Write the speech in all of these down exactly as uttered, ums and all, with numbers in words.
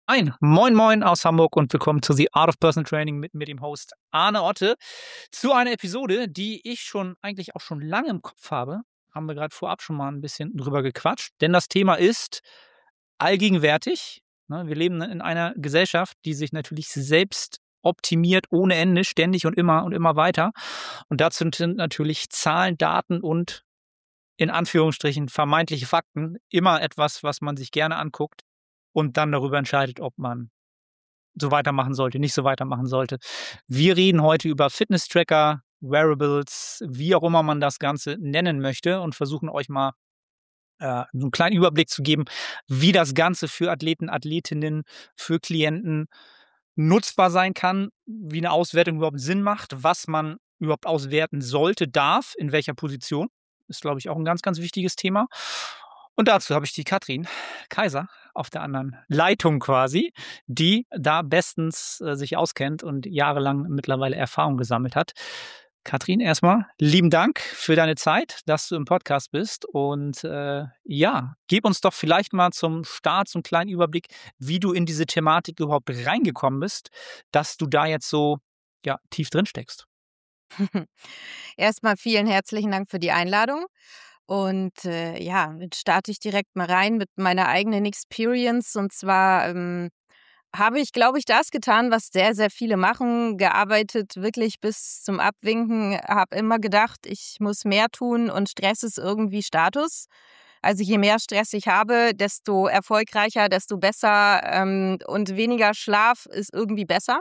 Ein Moin Moin aus Hamburg und willkommen zu The Art of Personal Training mit mir, dem Host Arne Otte, zu einer Episode, die ich schon eigentlich auch schon lange im Kopf habe. Haben wir gerade vorab schon mal ein bisschen drüber gequatscht, denn das Thema ist allgegenwärtig. Ne, wir leben in einer Gesellschaft, die sich natürlich selbst optimiert ohne Ende, ständig und immer und immer weiter. Und dazu sind natürlich Zahlen, Daten und in Anführungsstrichen vermeintliche Fakten immer etwas, was man sich gerne anguckt und dann darüber entscheidet, ob man so weitermachen sollte, nicht so weitermachen sollte. Wir reden heute über Fitness-Tracker, Wearables, wie auch immer man das Ganze nennen möchte und versuchen euch mal äh, so einen kleinen Überblick zu geben, wie das Ganze für Athleten, Athletinnen, für Klienten nutzbar sein kann, wie eine Auswertung überhaupt Sinn macht, was man überhaupt auswerten sollte, darf, in welcher Position. Ist, glaube ich, auch ein ganz, ganz wichtiges Thema. Und dazu habe ich die Katrin Kaiser auf der anderen Leitung quasi, die da bestens äh, sich auskennt und jahrelang mittlerweile Erfahrung gesammelt hat. Katrin, erstmal lieben Dank für deine Zeit, dass du im Podcast bist. Und äh, ja, gib uns doch vielleicht mal zum Start so einen kleinen Überblick, wie du in diese Thematik überhaupt reingekommen bist, dass du da jetzt so ja, tief drin steckst. Erstmal vielen herzlichen Dank für die Einladung. Und äh, ja, jetzt starte ich direkt mal rein mit meiner eigenen Experience. Und zwar ähm, habe ich, glaube ich, das getan, was sehr, sehr viele machen, gearbeitet wirklich bis zum Abwinken, habe immer gedacht, ich muss mehr tun und Stress ist irgendwie Status. Also je mehr Stress ich habe, desto erfolgreicher, desto besser ähm, und weniger Schlaf ist irgendwie besser.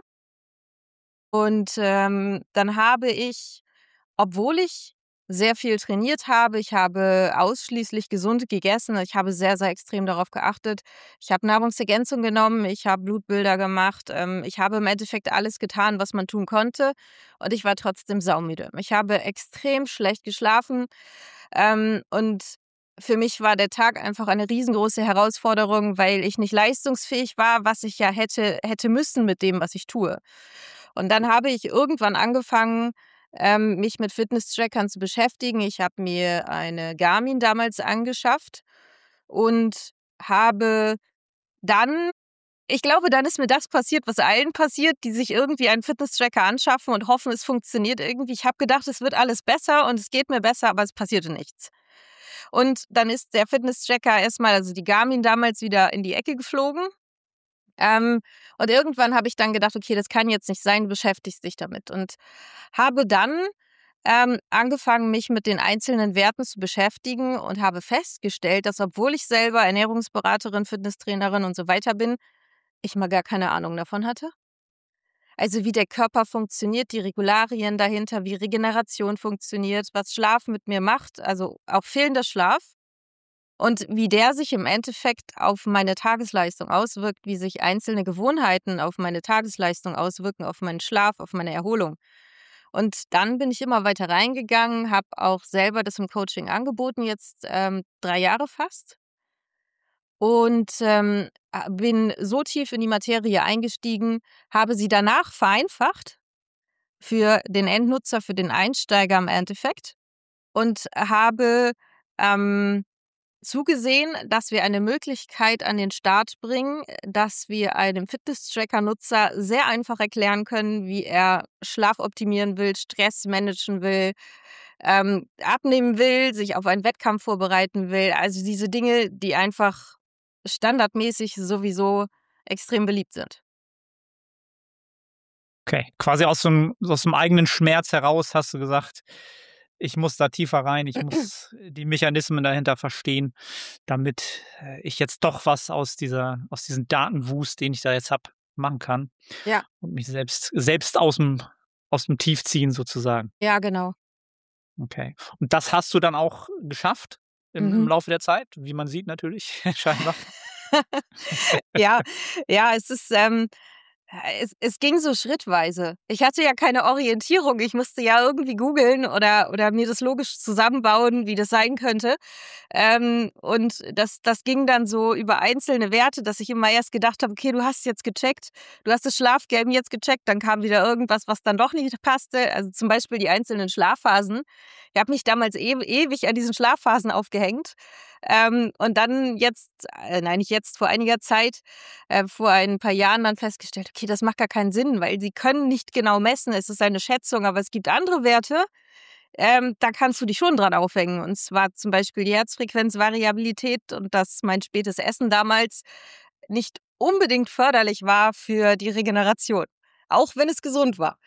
Und ähm, dann habe ich, obwohl ich sehr viel trainiert habe, ich habe ausschließlich gesund gegessen, ich habe sehr, sehr extrem darauf geachtet. Ich habe Nahrungsergänzung genommen, ich habe Blutbilder gemacht, ähm, ich habe im Endeffekt alles getan, was man tun konnte und ich war trotzdem saumüde. Ich habe extrem schlecht geschlafen ähm, und für mich war der Tag einfach eine riesengroße Herausforderung, weil ich nicht leistungsfähig war, was ich ja hätte, hätte müssen mit dem, was ich tue. Und dann habe ich irgendwann angefangen, ähm, mich mit Fitness-Trackern zu beschäftigen. Ich habe mir eine Garmin damals angeschafft und habe dann ich glaube, dann ist mir das passiert, was allen passiert, die sich irgendwie einen Fitness-Tracker anschaffen und hoffen, es funktioniert irgendwie. Ich habe gedacht, es wird alles besser und es geht mir besser, aber es passierte nichts. Und dann ist der Fitness-Tracker erstmal, also die Garmin damals, wieder in die Ecke geflogen. Ähm, und irgendwann habe ich dann gedacht, okay, das kann jetzt nicht sein, du beschäftigst dich damit. Und habe dann ähm, angefangen, mich mit den einzelnen Werten zu beschäftigen und habe festgestellt, dass obwohl ich selber Ernährungsberaterin, Fitnesstrainerin und so weiter bin, ich mal gar keine Ahnung davon hatte. Also wie der Körper funktioniert, die Regularien dahinter, wie Regeneration funktioniert, was Schlaf mit mir macht, also auch fehlender Schlaf. Und wie der sich im Endeffekt auf meine Tagesleistung auswirkt, wie sich einzelne Gewohnheiten auf meine Tagesleistung auswirken, auf meinen Schlaf, auf meine Erholung. Und dann bin ich immer weiter reingegangen, habe auch selber das im Coaching angeboten, jetzt ähm, drei Jahre fast. Und ähm, a- bin so tief in die Materie eingestiegen, habe sie danach vereinfacht für den Endnutzer, für den Einsteiger im Endeffekt und habe ähm, zugesehen, dass wir eine Möglichkeit an den Start bringen, dass wir einem Fitness-Tracker-Nutzer sehr einfach erklären können, wie er Schlaf optimieren will, Stress managen will, ähm, abnehmen will, sich auf einen Wettkampf vorbereiten will. Also diese Dinge, die einfach standardmäßig sowieso extrem beliebt sind. Okay, quasi aus so 'm aus dem eigenen Schmerz heraus hast du gesagt: „Ich muss da tiefer rein, ich muss die Mechanismen dahinter verstehen, damit, äh, ich jetzt doch was aus dieser aus diesem Datenwust, den ich da jetzt habe, machen kann Ja, und mich selbst selbst aus'm aus'm Tief ziehen sozusagen.“ ja, genau. Okay. Und das hast du dann auch geschafft im im Mhm. Laufe der Zeit, wie man sieht natürlich scheinbar? Ja, ja, es ist, ähm es es ging so schrittweise. Ich hatte ja keine Orientierung. Ich musste ja irgendwie googeln oder oder mir das logisch zusammenbauen, wie das sein könnte. Ähm, und das das ging dann so über einzelne Werte, dass ich immer erst gedacht habe: „Okay, du hast jetzt gecheckt. Du hast das Schlafgelben jetzt gecheckt.“ Dann kam wieder irgendwas, was dann doch nicht passte. Also, zum Beispiel die einzelnen Schlafphasen. Ich habe mich damals ew ewig an diesen Schlafphasen aufgehängt. Ähm, und dann jetzt, äh, nein, nicht jetzt, vor einiger Zeit, äh, vor ein paar Jahren dann festgestellt, okay, das macht gar keinen Sinn, weil sie können nicht genau messen. Es ist eine Schätzung, aber es gibt andere Werte, ähm, da kannst du dich schon dran aufhängen. Und zwar zum Beispiel die Herzfrequenzvariabilität und dass mein spätes Essen damals nicht unbedingt förderlich war für die Regeneration, auch wenn es gesund war.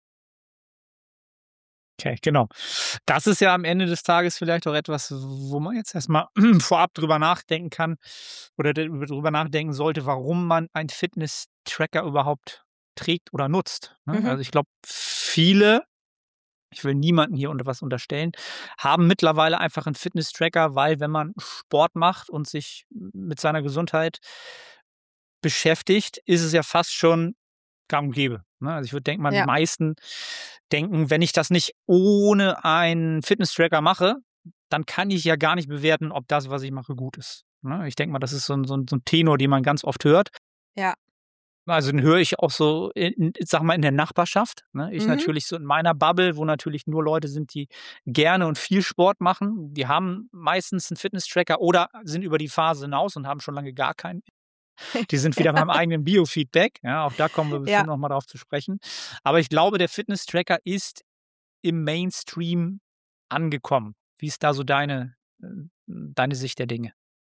Okay, genau. Das ist ja am Ende des Tages vielleicht auch etwas, wo man jetzt erstmal vorab drüber nachdenken kann oder d drüber nachdenken sollte, warum man einen Fitness-Tracker überhaupt trägt oder nutzt, ne? Mhm. Also, ich glaube, viele, ich will niemandem hier unter was unterstellen, haben mittlerweile einfach 'n Fitness-Tracker, weil wenn man Sport macht und sich mit seiner Gesundheit beschäftigt, ist es ja fast schon gang und gäbe, ne? Also, ich würde denken mal, die Ja. meisten denken, wenn ich das nicht ohne einen Fitness-Tracker mache, dann kann ich ja gar nicht bewerten, ob das, was ich mache, gut ist, ne? Ich denke mal, das ist so 'n so 'n so 'n Tenor, den man ganz oft hört. Ja. Also, den höre ich auch so in ich sage mal, in der Nachbarschaft, ne? Ich Mhm. natürlich so in meiner Bubble, wo natürlich nur Leute sind, die gerne und viel Sport machen. Die haben meistens 'n Fitness-Tracker oder sind über die Phase hinaus und haben schon lange gar keinen. Die sind wieder beim eigenen Biofeedback, ja, auch da kommen wir Ja. bestimmt noch mal drauf zu sprechen. Aber ich glaube, der Fitness-Tracker ist im Mainstream angekommen. Wie ist da so deine äh, deine Sicht der Dinge?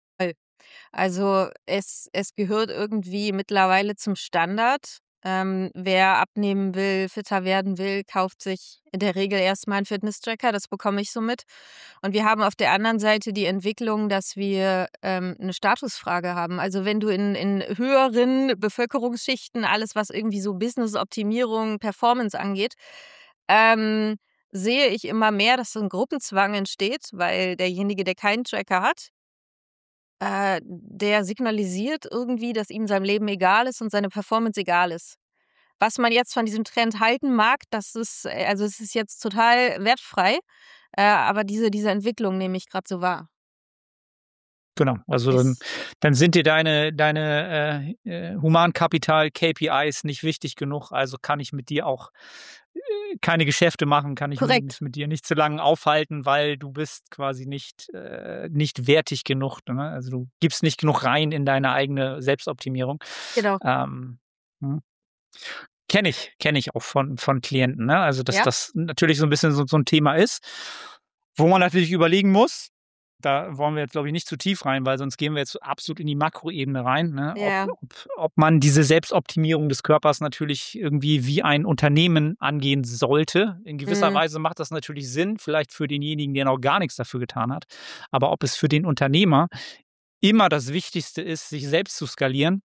Also, es es gehört irgendwie mittlerweile zum Standard. Ähm, wer abnehmen will, fitter werden will, kauft sich in der Regel erst mal 'n Fitness-Tracker, das bekomme ich so mit. Und wir haben auf der anderen Seite die Entwicklung, dass wir, ähm, 'ne Statusfrage haben. Also, wenn du in in höheren Bevölkerungsschichten alles, was irgendwie so Business-Optimierung, Performance angeht, ähm, sehe ich immer mehr, dass so 'n Gruppenzwang entsteht, weil derjenige, der keinen Tracker hat äh, der signalisiert irgendwie, dass ihm sein Leben egal ist und seine Performance egal ist. Was man jetzt von diesem Trend halten mag, das ist äh, also, es ist jetzt total wertfrei, äh, aber diese diese Entwicklung nehme ich grad so wahr. Genau, also dann Ist dann sind dir deine deine, äh, äh, Humankapital-KPIs nicht wichtig genug, also kann ich mit dir auch, äh, keine Geschäfte machen, kann ich Korrekt. mich mit dir nicht zu lang aufhalten, weil du bist quasi nicht äh, nicht wertig genug, ne? Also, du gibst nicht genug rein in deine eigene Selbstoptimierung. Genau. Ähm, mhm. Kenne ich, kenne ich auch von von Klienten, ne? Also, dass Ja. das natürlich so 'n bisschen so so 'n Thema ist, wo man natürlich überlegen muss, da wollen wir jetzt, glaube ich, nicht zu tief rein, weil sonst gehen wir jetzt absolut in die Makroebene rein, ne? Ob Ja. ob ob man diese Selbstoptimierung des Körpers natürlich irgendwie wie ein Unternehmen angehen sollte. In gewisser Mhm. Weise macht das natürlich Sinn, vielleicht für denjenigen, der noch gar nix dafür getan hat. Aber ob es für den Unternehmer immer das Wichtigste ist, sich selbst zu skalieren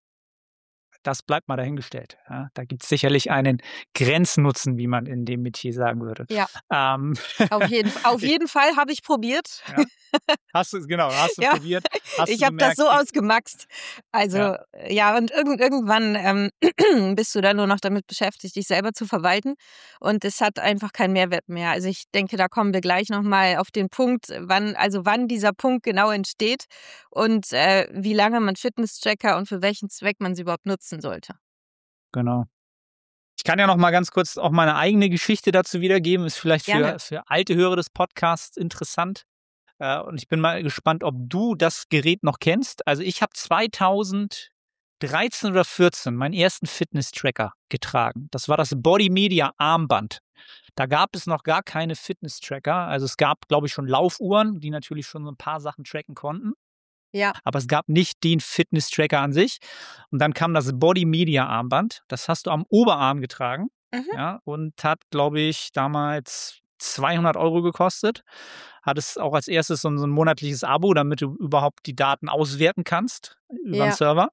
das bleibt mal dahingestellt, ja? Da gibt's sicherlich einen Grenznutzen, wie man in dem Metier sagen würde. Ja. Ähm, Auf jeden F auf ich jeden Fall habe ich probiert. Ja. Hast du's genau, hast du Ja, probiert? Hast du ich habe das gemerkt, so i ausgemaxt. Ja. Also, ja, und irgend irgendwann, ähm, bist du dann nur noch damit beschäftigt, dich selber zu verwalten und es hat einfach keinen Mehrwert mehr. Also, ich denke, da kommen wir gleich noch mal auf den Punkt, wann also, wann dieser Punkt genau entsteht und, äh, wie lange man Fitness-Tracker und für welchen Zweck man sie überhaupt nutzen sollte. Genau. Ich kann ja noch mal ganz kurz auch meine eigene Geschichte dazu wiedergeben, ist vielleicht Gerne. für für alte Hörer des Podcasts interessant. Äh, und ich bin mal gespannt, ob du das Gerät noch kennst. Also, ich habe zweitausenddreizehn oder vierzehn meinen ersten Fitness-Tracker getragen. Das war das Body Media Armband. Da gab es noch gar keine Fitness-Tracker. Also, es gab, glaube ich, schon Laufuhren, die natürlich schon so 'n paar Sachen tracken konnten. Ja. Aber es gab nicht den Fitness-Tracker an sich. Und dann kam das Body Media Armband. Das hast du am Oberarm getragen, Mhm. ja, und hat, glaube ich, damals zweihundert Euro gekostet. Hattest auch als erstes so 'n so 'n monatliches Abo, damit du überhaupt die Daten auswerten kannst über 'n Ja. Server.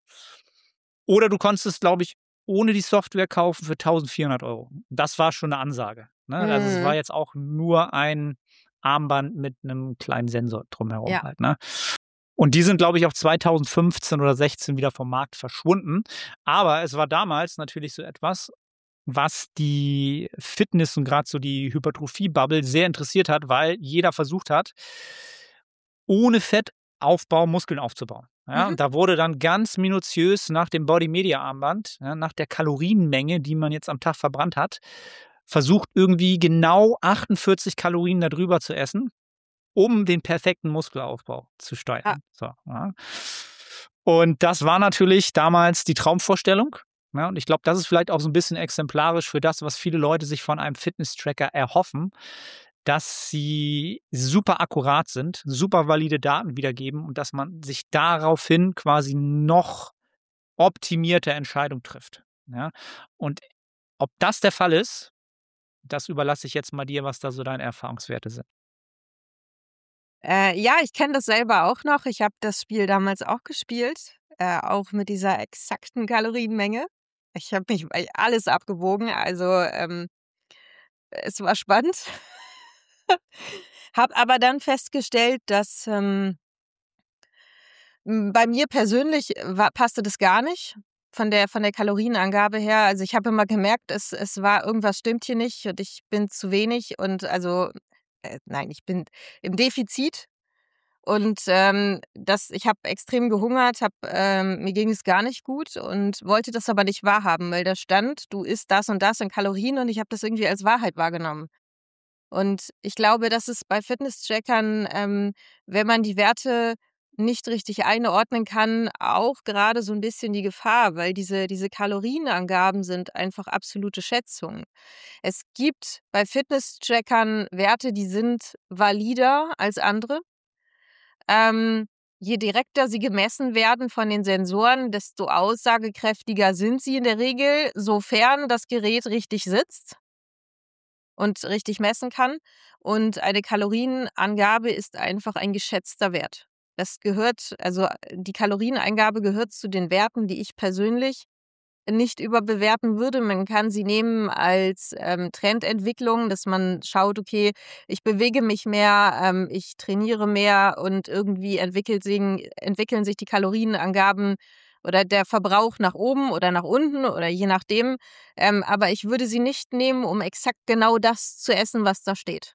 Oder du konntest es, glaube ich, ohne die Software kaufen für tausendvierhundert Euro. Das war schon 'ne Ansage, ne? Also, es war Mhm. jetzt auch nur ein Armband mit 'nem kleinen Sensor drumherum Ja. halt, ne? Und die sind, glaube ich, auch zweitausendfünfzehn oder sechzehn wieder vom Markt verschwunden. Aber es war damals natürlich so etwas, was die Fitness und grad so die Hypertrophie-Bubble sehr interessiert hat, weil jeder versucht hat ohne Fettaufbau Muskeln aufzubauen, ja? Mhm. Und da wurde dann ganz minutiös nach dem Body Media Armband, ja, nach der Kalorienmenge, die man jetzt am Tag verbrannt hat, versucht, irgendwie genau achtundvierzig Kalorien da drüber zu essen, um den perfekten Muskelaufbau zu Ah. steuern. So, ja. Und das war natürlich damals die Traumvorstellung. Ja, und ich glaube, das ist vielleicht auch so ein bisschen exemplarisch für das, was viele Leute sich von einem Fitness-Tracker erhoffen, dass sie super akkurat sind, super valide Daten wiedergeben und dass man sich daraufhin quasi noch optimierte Entscheidung trifft. Ja? Und ob das der Fall ist, das überlasse ich jetzt mal dir, was da so deine Erfahrungswerte sind. Äh, ja, ich kenne das selber auch noch. Ich habe das Spiel damals auch gespielt, äh, auch mit dieser exakten Kalorienmenge. Ich habe mich bei alles abgewogen, also, ähm, es war spannend. Habe aber dann festgestellt, dass, ähm hm, bei mir persönlich wa passte das gar nicht von der von der Kalorienangabe her. Also, ich habe immer gemerkt, es es war irgendwas stimmt hier nicht und ich bin zu wenig und also, äh, nein, ich bin im Defizit. Und, ähm, das ich habe extrem gehungert, habe ähm, mir ging es gar nicht gut und wollte das aber nicht wahrhaben, weil da stand: „Du isst das und das in Kalorien“ und ich habe das irgendwie als Wahrheit wahrgenommen. Und ich glaube, das ist bei Fitness-Trackern, ähm, wenn man die Werte nicht richtig einordnen kann, auch gerade so ein bisschen die Gefahr, weil diese diese Kalorienangaben sind einfach absolute Schätzungen. Es gibt bei Fitness-Trackern Werte, die sind valider als andere. Ähm, Je direkter sie gemessen werden von den Sensoren, desto aussagekräftiger sind sie in der Regel, sofern das Gerät richtig sitzt und richtig messen kann. Und eine Kalorienangabe ist einfach ein geschätzter Wert. Das gehört also, äh, die Kalorieneingabe gehört zu den Werten, die ich persönlich nicht überbewerten würde. Man kann sie nehmen als, ähm, Trendentwicklung, dass man schaut: „Okay, ich bewege mich mehr, ähm, ich trainiere mehr“ und irgendwie entwickelt sing entwickeln sich die Kalorienangaben oder der Verbrauch nach oben oder nach unten oder je nachdem. Ähm, aber ich würde sie nicht nehmen, um exakt genau das zu essen, was da steht.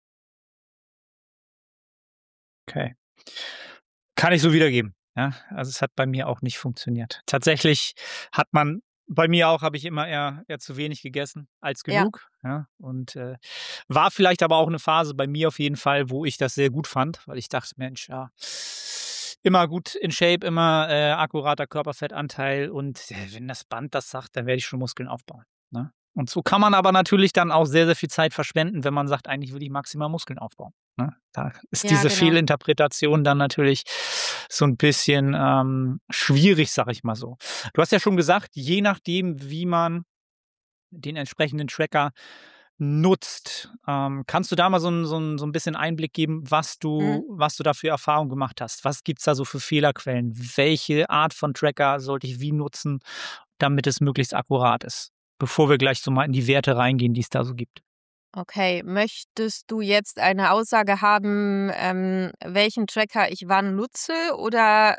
Okay. Kann ich so wiedergeben, ja? Also, es hat bei mir auch nicht funktioniert. Tatsächlich hat man bei mir auch habe ich immer eher eher zu wenig gegessen als Ja. genug, ja? Und, äh, war vielleicht aber auch 'ne Phase bei mir auf jeden Fall, wo ich das sehr gut fand, weil ich dachte: „Mensch, ja, immer gut in Shape, immer, äh, akkurater Körperfettanteil und, äh, wenn das Band das sagt, dann werde ich schon Muskeln aufbauen“, ne? Und so kann man aber natürlich dann auch sehr, sehr viel Zeit verschwenden, wenn man sagt: „Eigentlich will ich maximal Muskeln aufbauen“, ne? Da ist Ja, diese genau. Fehlinterpretation dann natürlich so 'n bisschen, ähm, schwierig, sage ich mal so. Du hast ja schon gesagt, je nachdem, wie man den entsprechenden Tracker nutzt, ähm, kannst du da mal so 'n so 'n so 'n bisschen Einblick geben, was Mhm. du was du da für Erfahrungen gemacht hast? Was gibt's da so für Fehlerquellen? Welche Art von Tracker sollte ich wie nutzen, damit es möglichst akkurat ist? Bevor wir gleich so mal in die Werte reingehen, die es da so gibt. Okay, möchtest du jetzt eine Aussage haben, ähm, welchen Tracker ich wann nutze oder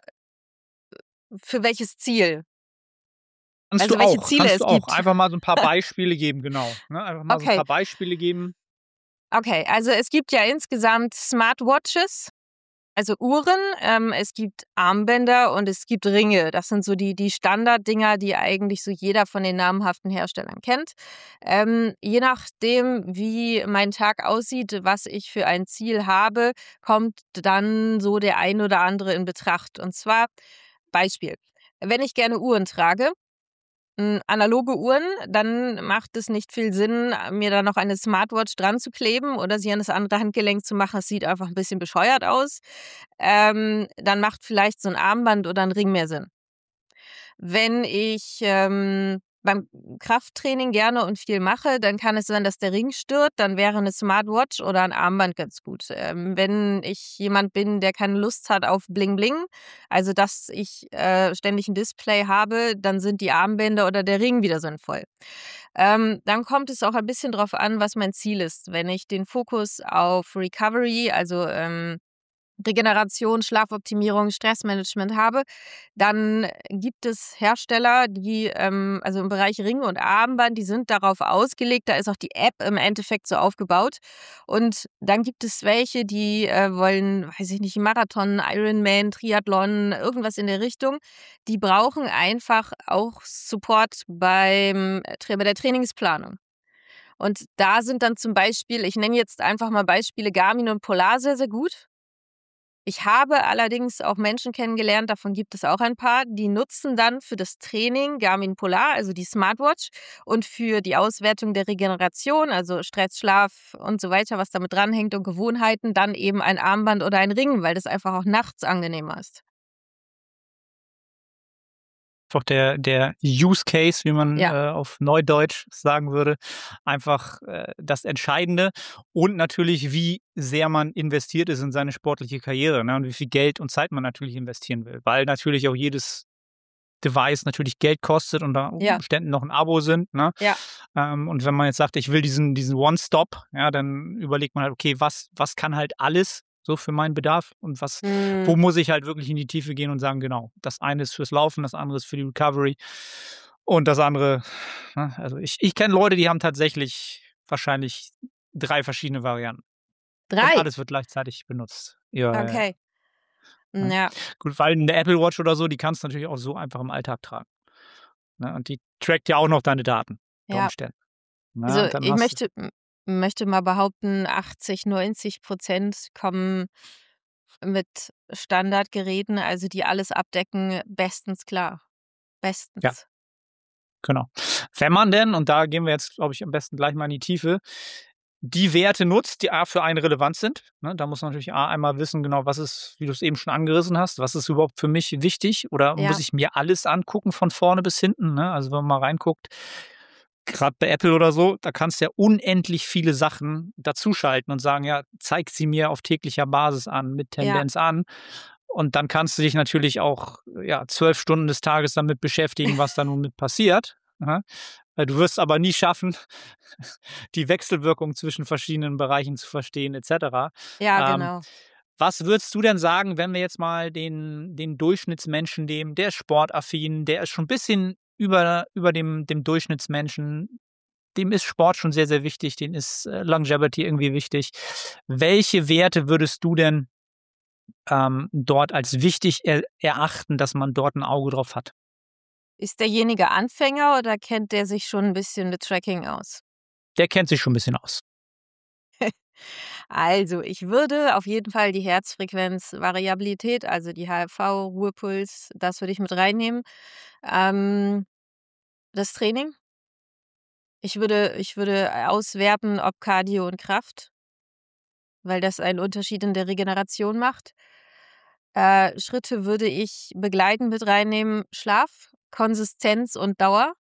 für welches Ziel? Kannst du Also, welche auch Ziele kannst du es auch. gibt? Einfach mal so 'n paar Beispiele geben, genau, ne? Einfach mal so 'n Okay, paar Beispiele geben. okay. Also, es gibt ja insgesamt Smartwatches, also Uhren, ähm, es gibt Armbänder und es gibt Ringe. Das sind so die die Standarddinger, die eigentlich so jeder von den namhaften Herstellern kennt. Ähm, je nachdem, wie mein Tag aussieht, was ich für ein Ziel habe, kommt dann so der ein oder andere in Betracht. Und zwar Beispiel: Wenn ich gerne Uhren trage, hm, analoge Uhren, dann macht es nicht viel Sinn, mir da noch eine Smartwatch dran zu kleben oder sie an das andere Handgelenk zu machen. Es sieht einfach 'n bisschen bescheuert aus. Ähm, dann macht vielleicht so 'n Armband oder 'n Ring mehr Sinn. Wenn ich, ähm, beim Krafttraining gerne und viel mache, dann kann es sein, dass der Ring stört, dann wäre 'ne Smartwatch oder 'n Armband ganz gut. Ähm, wenn ich jemand bin, der keine Lust hat auf Bling Bling, also dass ich, äh, ständig 'n Display habe, dann sind die Armbänder oder der Ring wieder sinnvoll. Ähm, dann kommt es auch ein bisschen drauf an, was mein Ziel ist. Wenn ich den Fokus auf Recovery, also, ähm Regeneration, Schlafoptimierung, Stressmanagement habe, dann gibt es Hersteller, die, ähm also im Bereich Ring und Armband, die sind darauf ausgelegt. Da ist auch die App im Endeffekt so aufgebaut. Und dann gibt es welche, die, äh, wollen, weiß ich nicht, Marathon, Ironman, Triathlon, irgendwas in der Richtung. Die brauchen einfach auch Support beim Tra bei der Trainingsplanung. Und da sind dann zum Beispiel ich nenne jetzt einfach mal Beispiele Garmin und Polar sehr, sehr gut. Ich habe allerdings auch Menschen kennengelernt, davon gibt es auch ein paar, die nutzen dann für das Training Garmin Polar, also die Smartwatch, und für die Auswertung der Regeneration, also Stress, Schlaf und so weiter, was damit dranhängt und Gewohnheiten, dann eben ein Armband oder ein Ring, weil das einfach auch nachts angenehmer ist. Einfach der der Use Case, wie man, Ja. äh, auf Neudeutsch sagen würde, einfach, äh, das Entscheidende und natürlich, wie sehr man investiert ist in seine sportliche Karriere, ne, und wie viel Geld und Zeit man natürlich investieren will, weil natürlich auch jedes Device natürlich Geld kostet und da Ja. Umständen noch ein Abo sind, ne? Ja. Ähm, und wenn man jetzt sagt: „Ich will diesen diesen One-Stop“, ja, dann überlegt man halt: „Okay, was was kann halt alles so für meinen Bedarf und was Mhm. wo muss ich halt wirklich in die Tiefe gehen und sagen: Genau, das eine ist fürs Laufen, das andere ist für die Recovery und das andere“, ne? Also, ich ich kenne Leute, die haben tatsächlich wahrscheinlich drei verschiedene Varianten und drei? alles wird gleichzeitig benutzt. Ja, ja, ja. Okay. Hm, Ne? ja. Gut, weil 'ne Apple Watch oder so, die kannst du natürlich auch so einfach im Alltag tragen, ne? Und die trackt ja auch noch deine Daten unter Ja. Umständen, ne? Also, Und dann ich hast du möchte m möchte mal behaupten, achtzig, neunzig Prozent kommen mit Standardgeräten, also die alles abdecken, bestens klar. Ja. Bestens. Genau. Wenn man denn, und da gehen wir jetzt, glaube ich, am besten gleich mal in die Tiefe, die Werte nutzt, die A für einen relevant sind, ne? Da muss man natürlich A einmal wissen, genau, was ist, wie du's eben schon angerissen hast, was ist überhaupt für mich wichtig oder muss Ja. ich mir alles angucken von vorne bis hinten, ne? Also, wenn man mal reinguckt, grad bei Apple oder so, da kannst du ja unendlich viele Sachen dazuschalten und sagen: „Ja, zeig sie mir auf täglicher Basis an, mit Ja. Tendenz an.“ Und dann kannst du dich natürlich auch, ja, zwölf Stunden des Tages damit beschäftigen, was da nun mit passiert, ne? Äh, du wirst aber nie schaffen, die Wechselwirkung zwischen verschiedenen Bereichen zu verstehen et cetera. Ja, Ähm, genau. was würdest du denn sagen, wenn wir jetzt mal den den Durchschnittsmenschen nehmen, der ist sportaffin, der ist schon 'n bisschen über über dem dem Durchschnittsmenschen, dem ist Sport schon sehr, sehr wichtig, dem ist, äh, Longevity irgendwie wichtig. Welche Werte würdest du denn, ähm, dort als wichtig er erachten, dass man dort 'n Auge drauf hat? Ist derjenige Anfänger oder kennt der sich schon 'n bisschen mit Tracking aus? Der kennt sich schon 'n bisschen aus. Also, ich würde auf jeden Fall die Herzfrequenzvariabilität, also die H R V, Ruhepuls, das würde ich mit reinnehmen. Ähm, das Training. Ich würde ich würde auswerten, ob Cardio und Kraft weil das einen Unterschied in der Regeneration macht. Äh, Schritte würde ich begleitend mit reinnehmen, Schlaf, Konsistenz und Dauer.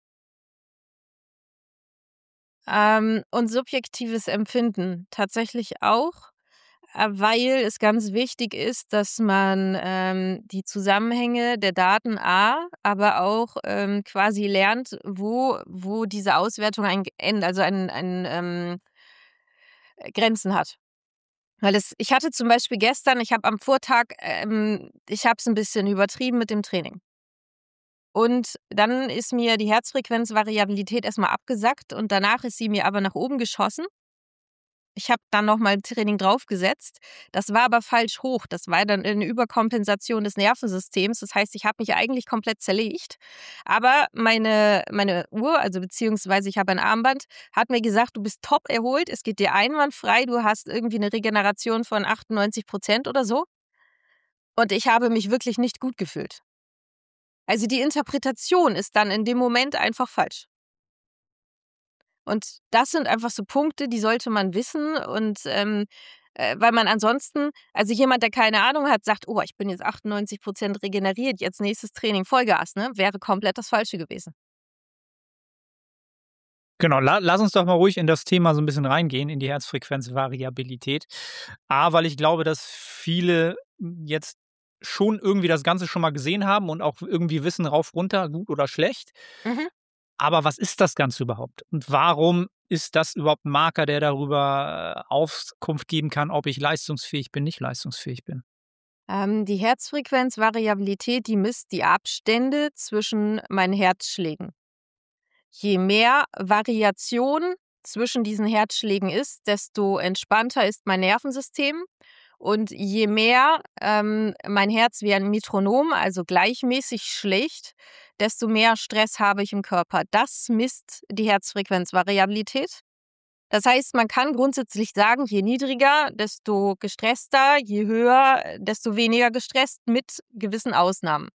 Ähm, und subjektives Empfinden tatsächlich auch, äh, weil es ganz wichtig ist, dass man, ähm, die Zusammenhänge der Daten A, aber auch, ähm, quasi lernt, wo wo diese Auswertung ein g End also ein ein, ähm äh, Grenzen hat. Weil es ich hatte zum Beispiel gestern ich habe am Vortag, ähm ich habe es 'n bisschen übertrieben mit dem Training. Und dann ist mir die Herzfrequenzvariabilität erst mal abgesackt und danach ist sie mir aber nach oben geschossen. Ich habe dann noch mal Training draufgesetzt. Das war aber falsch hoch. Das war dann 'ne Überkompensation des Nervensystems. Das heißt, ich habe mich eigentlich komplett zerlegt. Aber meine meine Uhr, also beziehungsweise ich habe ein Armband, hat mir gesagt: „Du bist top erholt, es geht dir einwandfrei, du hast irgendwie 'ne Regeneration von achtundneunzig Prozent oder so.“ Und ich habe mich wirklich nicht gut gefühlt. Also, die Interpretation ist dann in dem Moment einfach falsch. Und das sind einfach so Punkte, die sollte man wissen und, ähm, äh, weil man ansonsten also jemand, der keine Ahnung hat, sagt: „Oh, ich bin jetzt achtundneunzig Prozent regeneriert, jetzt nächstes Training Vollgas“, ne? Wäre komplett das Falsche gewesen. Genau, la lass uns doch mal ruhig in das Thema so 'n bisschen reingehen, in die Herzfrequenzvariabilität. A, weil ich glaube, dass viele jetzt schon irgendwie das Ganze schon mal gesehen haben und auch irgendwie wissen, rauf, runter, gut oder schlecht. Mhm. Aber was ist das Ganze überhaupt? Und warum ist das überhaupt 'n Marker, der darüber, äh, Auskunft geben kann, ob ich leistungsfähig bin, nicht leistungsfähig bin? Ähm, die Herzfrequenzvariabilität, die misst die Abstände zwischen meinen Herzschlägen. Je mehr Variation zwischen diesen Herzschlägen ist, desto entspannter ist mein Nervensystem. Und je mehr, ähm, mein Herz wie ein Metronom, also gleichmäßig schlägt, desto mehr Stress habe ich im Körper. Das misst die Herzfrequenzvariabilität. Das heißt, man kann grundsätzlich sagen, je niedriger, desto gestresster, je höher, desto weniger gestresst mit gewissen Ausnahmen.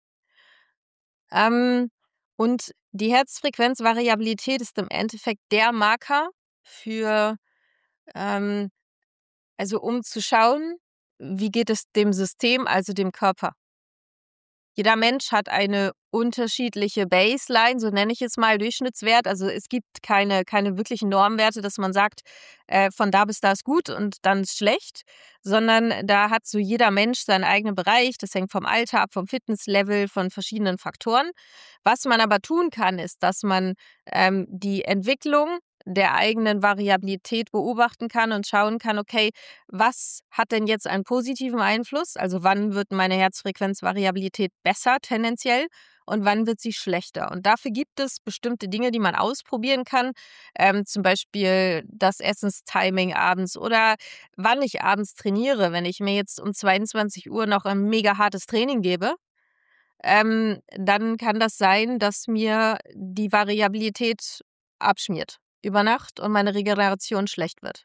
Ähm, und die Herzfrequenzvariabilität ist im Endeffekt der Marker für, ähm also um zu schauen, wie geht es dem System, also dem Körper. Jeder Mensch hat eine unterschiedliche Baseline, so nenne ich es mal, Durchschnittswert. Also es gibt keine, keine wirklichen Normwerte, dass man sagt, äh, von da bis da ist gut und dann ist schlecht, sondern da hat so jeder Mensch seinen eigenen Bereich. Das hängt vom Alter ab, vom Fitnesslevel, von verschiedenen Faktoren. Was man aber tun kann, ist, dass man ähm, die Entwicklung der eigenen Variabilität beobachten kann und schauen kann, okay, was hat denn jetzt einen positiven Einfluss? Also wann wird meine Herzfrequenzvariabilität besser tendenziell und wann wird sie schlechter? Und dafür gibt es bestimmte Dinge, die man ausprobieren kann, ähm, zum Beispiel das Essenstiming abends oder wann ich abends trainiere. Wenn ich mir jetzt um zweiundzwanzig Uhr noch ein mega hartes Training gebe, ähm, dann kann das sein, dass mir die Variabilität abschmiert über Nacht und meine Regeneration schlecht wird.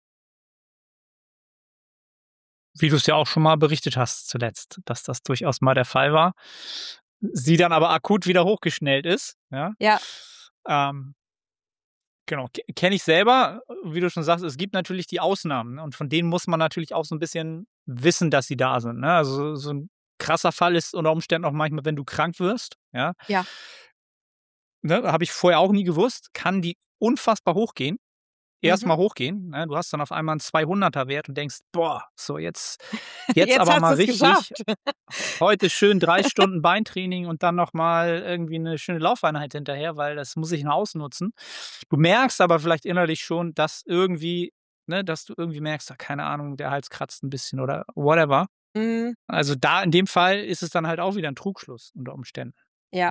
Wie du es ja auch schon mal berichtet hast zuletzt, dass das durchaus mal der Fall war. Sie dann aber akut wieder hochgeschnellt ist, ja. Ja. Ähm, genau, ke kenne ich selber. Wie du schon sagst, es gibt natürlich die Ausnahmen, ne, und von denen muss man natürlich auch so ein bisschen wissen, dass sie da sind, ne? Also, so 'n krasser Fall ist unter Umständen auch manchmal, wenn du krank wirst, ja. Ja. Ne, habe ich vorher auch nie gewusst, kann die unfassbar hochgehen. Mhm. Erstmal hochgehen, ne? Du hast dann auf einmal 'n zweihunderter Wert und denkst: „Boah, so jetzt jetzt Jetzt aber hast mal du's richtig. geschafft. Heute schön drei Stunden Beintraining und dann noch mal irgendwie 'ne schöne Laufeinheit hinterher, weil das muss ich noch ausnutzen.“ Du merkst aber vielleicht innerlich schon, dass irgendwie ne, dass du irgendwie merkst: „Ah, keine Ahnung, der Hals kratzt 'n bisschen“ oder whatever. Mhm. Also, da in dem Fall ist es dann halt auch wieder 'n Trugschluss unter Umständen. Ja,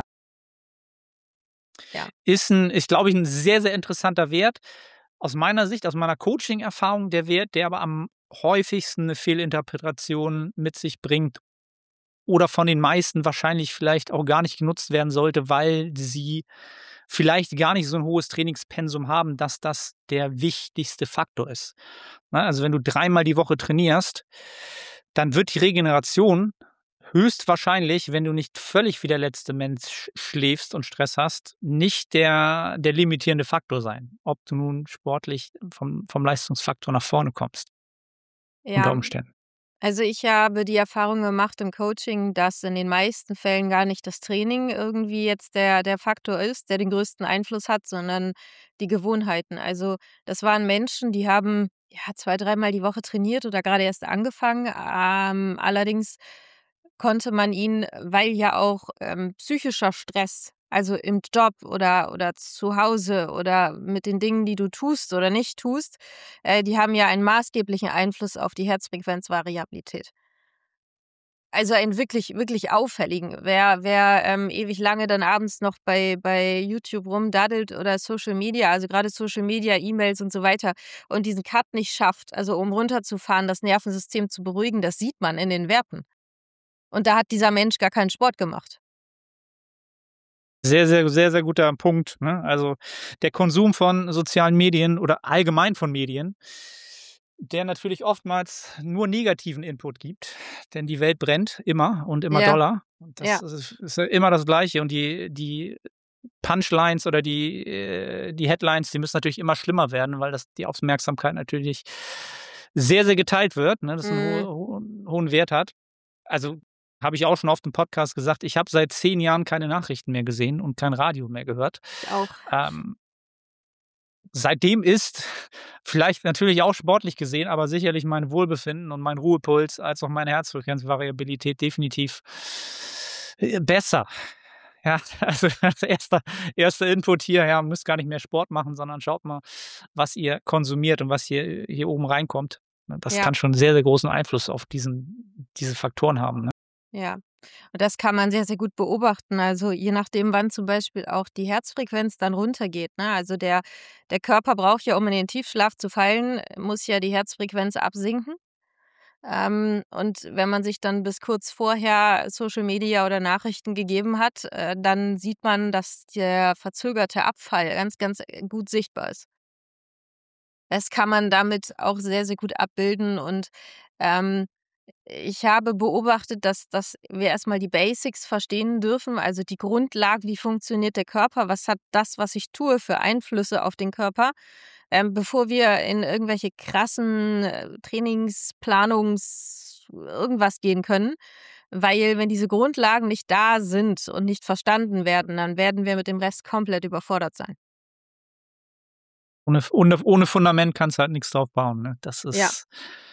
ja. Ist 'n ist, glaube ich, 'n sehr, sehr interessanter Wert. Aus meiner Sicht, aus meiner Coaching-Erfahrung der Wert, der aber am häufigsten 'ne Fehlinterpretation mit sich bringt oder von den meisten wahrscheinlich vielleicht auch gar nicht genutzt werden sollte, weil sie vielleicht gar nicht so 'n hohes Trainingspensum haben, dass das der wichtigste Faktor ist. Ne, also, wenn du dreimal die Woche trainierst, dann wird die Regeneration höchstwahrscheinlich, wenn du nicht völlig wie der letzte Mensch schläfst und Stress hast, nicht der der limitierende Faktor sein, ob du nun sportlich vom vom Leistungsfaktor nach vorne kommst, unter Ja, Umständen. also ich habe die Erfahrung gemacht im Coaching, dass in den meisten Fällen gar nicht das Training irgendwie jetzt der der Faktor ist, der den größten Einfluss hat, sondern die Gewohnheiten. Also, das waren Menschen, die haben, ja, zwei dreimal die Woche trainiert oder gerade erst angefangen. Ähm, allerdings konnte man ihnen, weil ja auch, ähm, psychischer Stress, also im Job oder oder zu Hause oder mit den Dingen, die du tust oder nicht tust, äh, die haben ja einen maßgeblichen Einfluss auf die Herzfrequenzvariabilität. Also einen wirklich wirklich auffälligen. Wer wer, ähm, ewig lange dann abends noch bei bei YouTube rumdaddelt oder Social Media, also gerade Social Media, E-Mails und so weiter und diesen Cut nicht schafft, also um runterzufahren, das Nervensystem zu beruhigen, das sieht man in den Werten. Und da hat dieser Mensch gar keinen Sport gemacht. Sehr, sehr, sehr, sehr guter Punkt, ne? Also, der Konsum von sozialen Medien oder allgemein von Medien, der natürlich oftmals nur negativen Input gibt, denn die Welt brennt immer und immer Ja, doller. Und ja. das ist ist ja immer das Gleiche und die die Punchlines oder die äh, die Headlines, die müssen natürlich immer schlimmer werden, weil das die Aufmerksamkeit natürlich sehr, sehr geteilt wird, ne, das 'n hohe Mhm. hohen hohen Wert hat. Also, habe ich auch schon oft im Podcast gesagt, ich habe seit zehn Jahren keine Nachrichten mehr gesehen und kein Radio mehr gehört. Ich auch. Ähm, seitdem ist vielleicht natürlich auch sportlich gesehen, aber sicherlich mein Wohlbefinden und mein Ruhepuls als auch meine Herzfrequenzvariabilität definitiv, äh, besser. Ja, also erster erster Input hier, ja, müsst gar nicht mehr Sport machen, sondern schaut mal, was ihr konsumiert und was hier hier oben reinkommt. Ne, das Ja, kann schon sehr, sehr großen Einfluss auf diesen diese Faktoren haben, ne? ja. Und das kann man sehr, sehr gut beobachten. Also, je nachdem, wann zum Beispiel auch die Herzfrequenz dann runtergeht, ne? Also, der der Körper braucht ja, um in den Tiefschlaf zu fallen, muss ja die Herzfrequenz absinken. Ähm, und wenn man sich dann bis kurz vorher Social Media oder Nachrichten gegeben hat, äh, dann sieht man, dass der verzögerte Abfall ganz, ganz, äh, gut sichtbar ist. Das kann man damit auch sehr, sehr gut abbilden und, ähm, ich habe beobachtet, dass dass wir erst mal die Basics verstehen dürfen, also die Grundlage, wie funktioniert der Körper, was hat das, was ich tue, für Einflüsse auf den Körper, ähm, bevor wir in irgendwelche krassen, äh, Trainings Planungs irgendwas gehen können. Weil wenn diese Grundlagen nicht da sind und nicht verstanden werden, dann werden wir mit dem Rest komplett überfordert sein. Ohne ohne ohne Fundament kannst du halt nix drauf bauen, ne? Das Ja. ist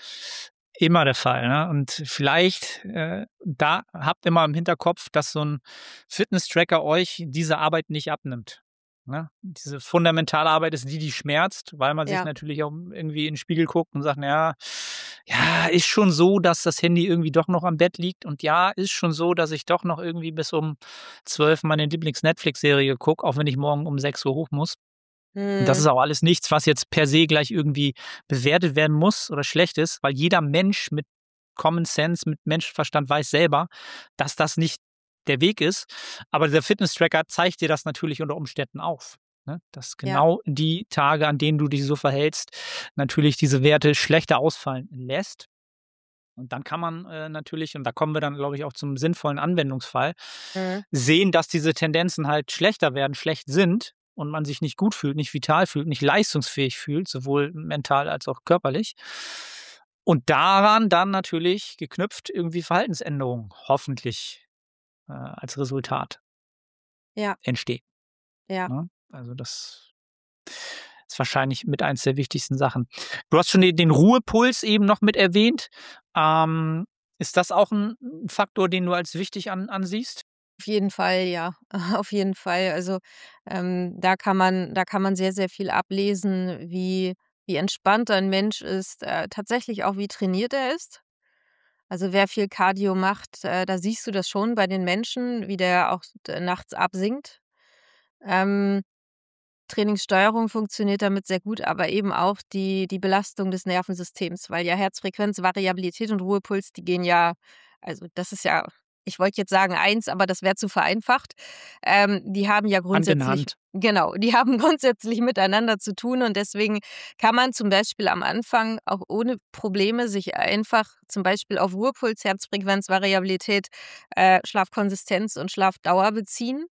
immer der Fall, ne? Und vielleicht, äh, da habt immer im Hinterkopf, dass so 'n Fitness-Tracker euch diese Arbeit nicht abnimmt, ne? Diese fundamentale Arbeit ist die, die schmerzt, weil man sich Ja. natürlich auch irgendwie in 'n Spiegel guckt und sagt: „Na ja, ja, ist schon so, dass das Handy irgendwie doch noch am Bett liegt und ja, ist schon so, dass ich doch noch irgendwie bis um zwölf meine Lieblings-Netflix-Serie gucke, auch wenn ich morgen um sechs Uhr hoch muss.“ Und das Mhm. ist auch alles nichts, was jetzt per se gleich irgendwie bewertet werden muss oder schlecht ist, weil jeder Mensch mit Common Sense, mit Menschenverstand weiß selber, dass das nicht der Weg ist. Aber dieser Fitness-Tracker zeigt dir das natürlich unter Umständen auf, ne? Dass Ja. genau die Tage, an denen du dich so verhältst, natürlich diese Werte schlechter ausfallen lässt. Und dann kann man, äh, natürlich und da kommen wir dann, glaube ich, auch zum sinnvollen Anwendungsfall, Mhm. sehen, dass diese Tendenzen halt schlechter werden, schlecht sind und man sich nicht gut fühlt, nicht vital fühlt, nicht leistungsfähig fühlt, sowohl mental als auch körperlich. Und daran dann natürlich geknüpft irgendwie Verhaltensänderungen hoffentlich, äh, als Resultat Ja. entstehen, Ja. ne? Also, das ist wahrscheinlich mit eins der wichtigsten Sachen. Du hast schon de den Ruhepuls eben noch mit erwähnt. Ähm, ist das auch 'n 'n Faktor, den du als wichtig an ansiehst? Auf jeden Fall, ja. Auf jeden Fall. Also, ähm, da kann man da kann man sehr, sehr viel ablesen, wie wie entspannt ein Mensch ist, äh, tatsächlich auch, wie trainiert er ist. Also, wer viel Cardio macht, äh, da siehst du das schon bei den Menschen, wie der auch d nachts absinkt. Ähm, Trainingssteuerung funktioniert damit sehr gut, aber eben auch die die Belastung des Nervensystems, weil ja Herzfrequenz, Variabilität und Ruhepuls, die gehen ja also, das ist ja ich wollte jetzt sagen eins, aber das wäre zu vereinfacht. Ähm, die haben ja Hand in grundsätzlich Hand. genau, die haben grundsätzlich miteinander zu tun und deswegen kann man zum Beispiel am Anfang auch ohne Probleme sich einfach zum Beispiel auf Ruhepuls, Herzfrequenz, Variabilität, äh, Schlafkonsistenz und Schlafdauer beziehen,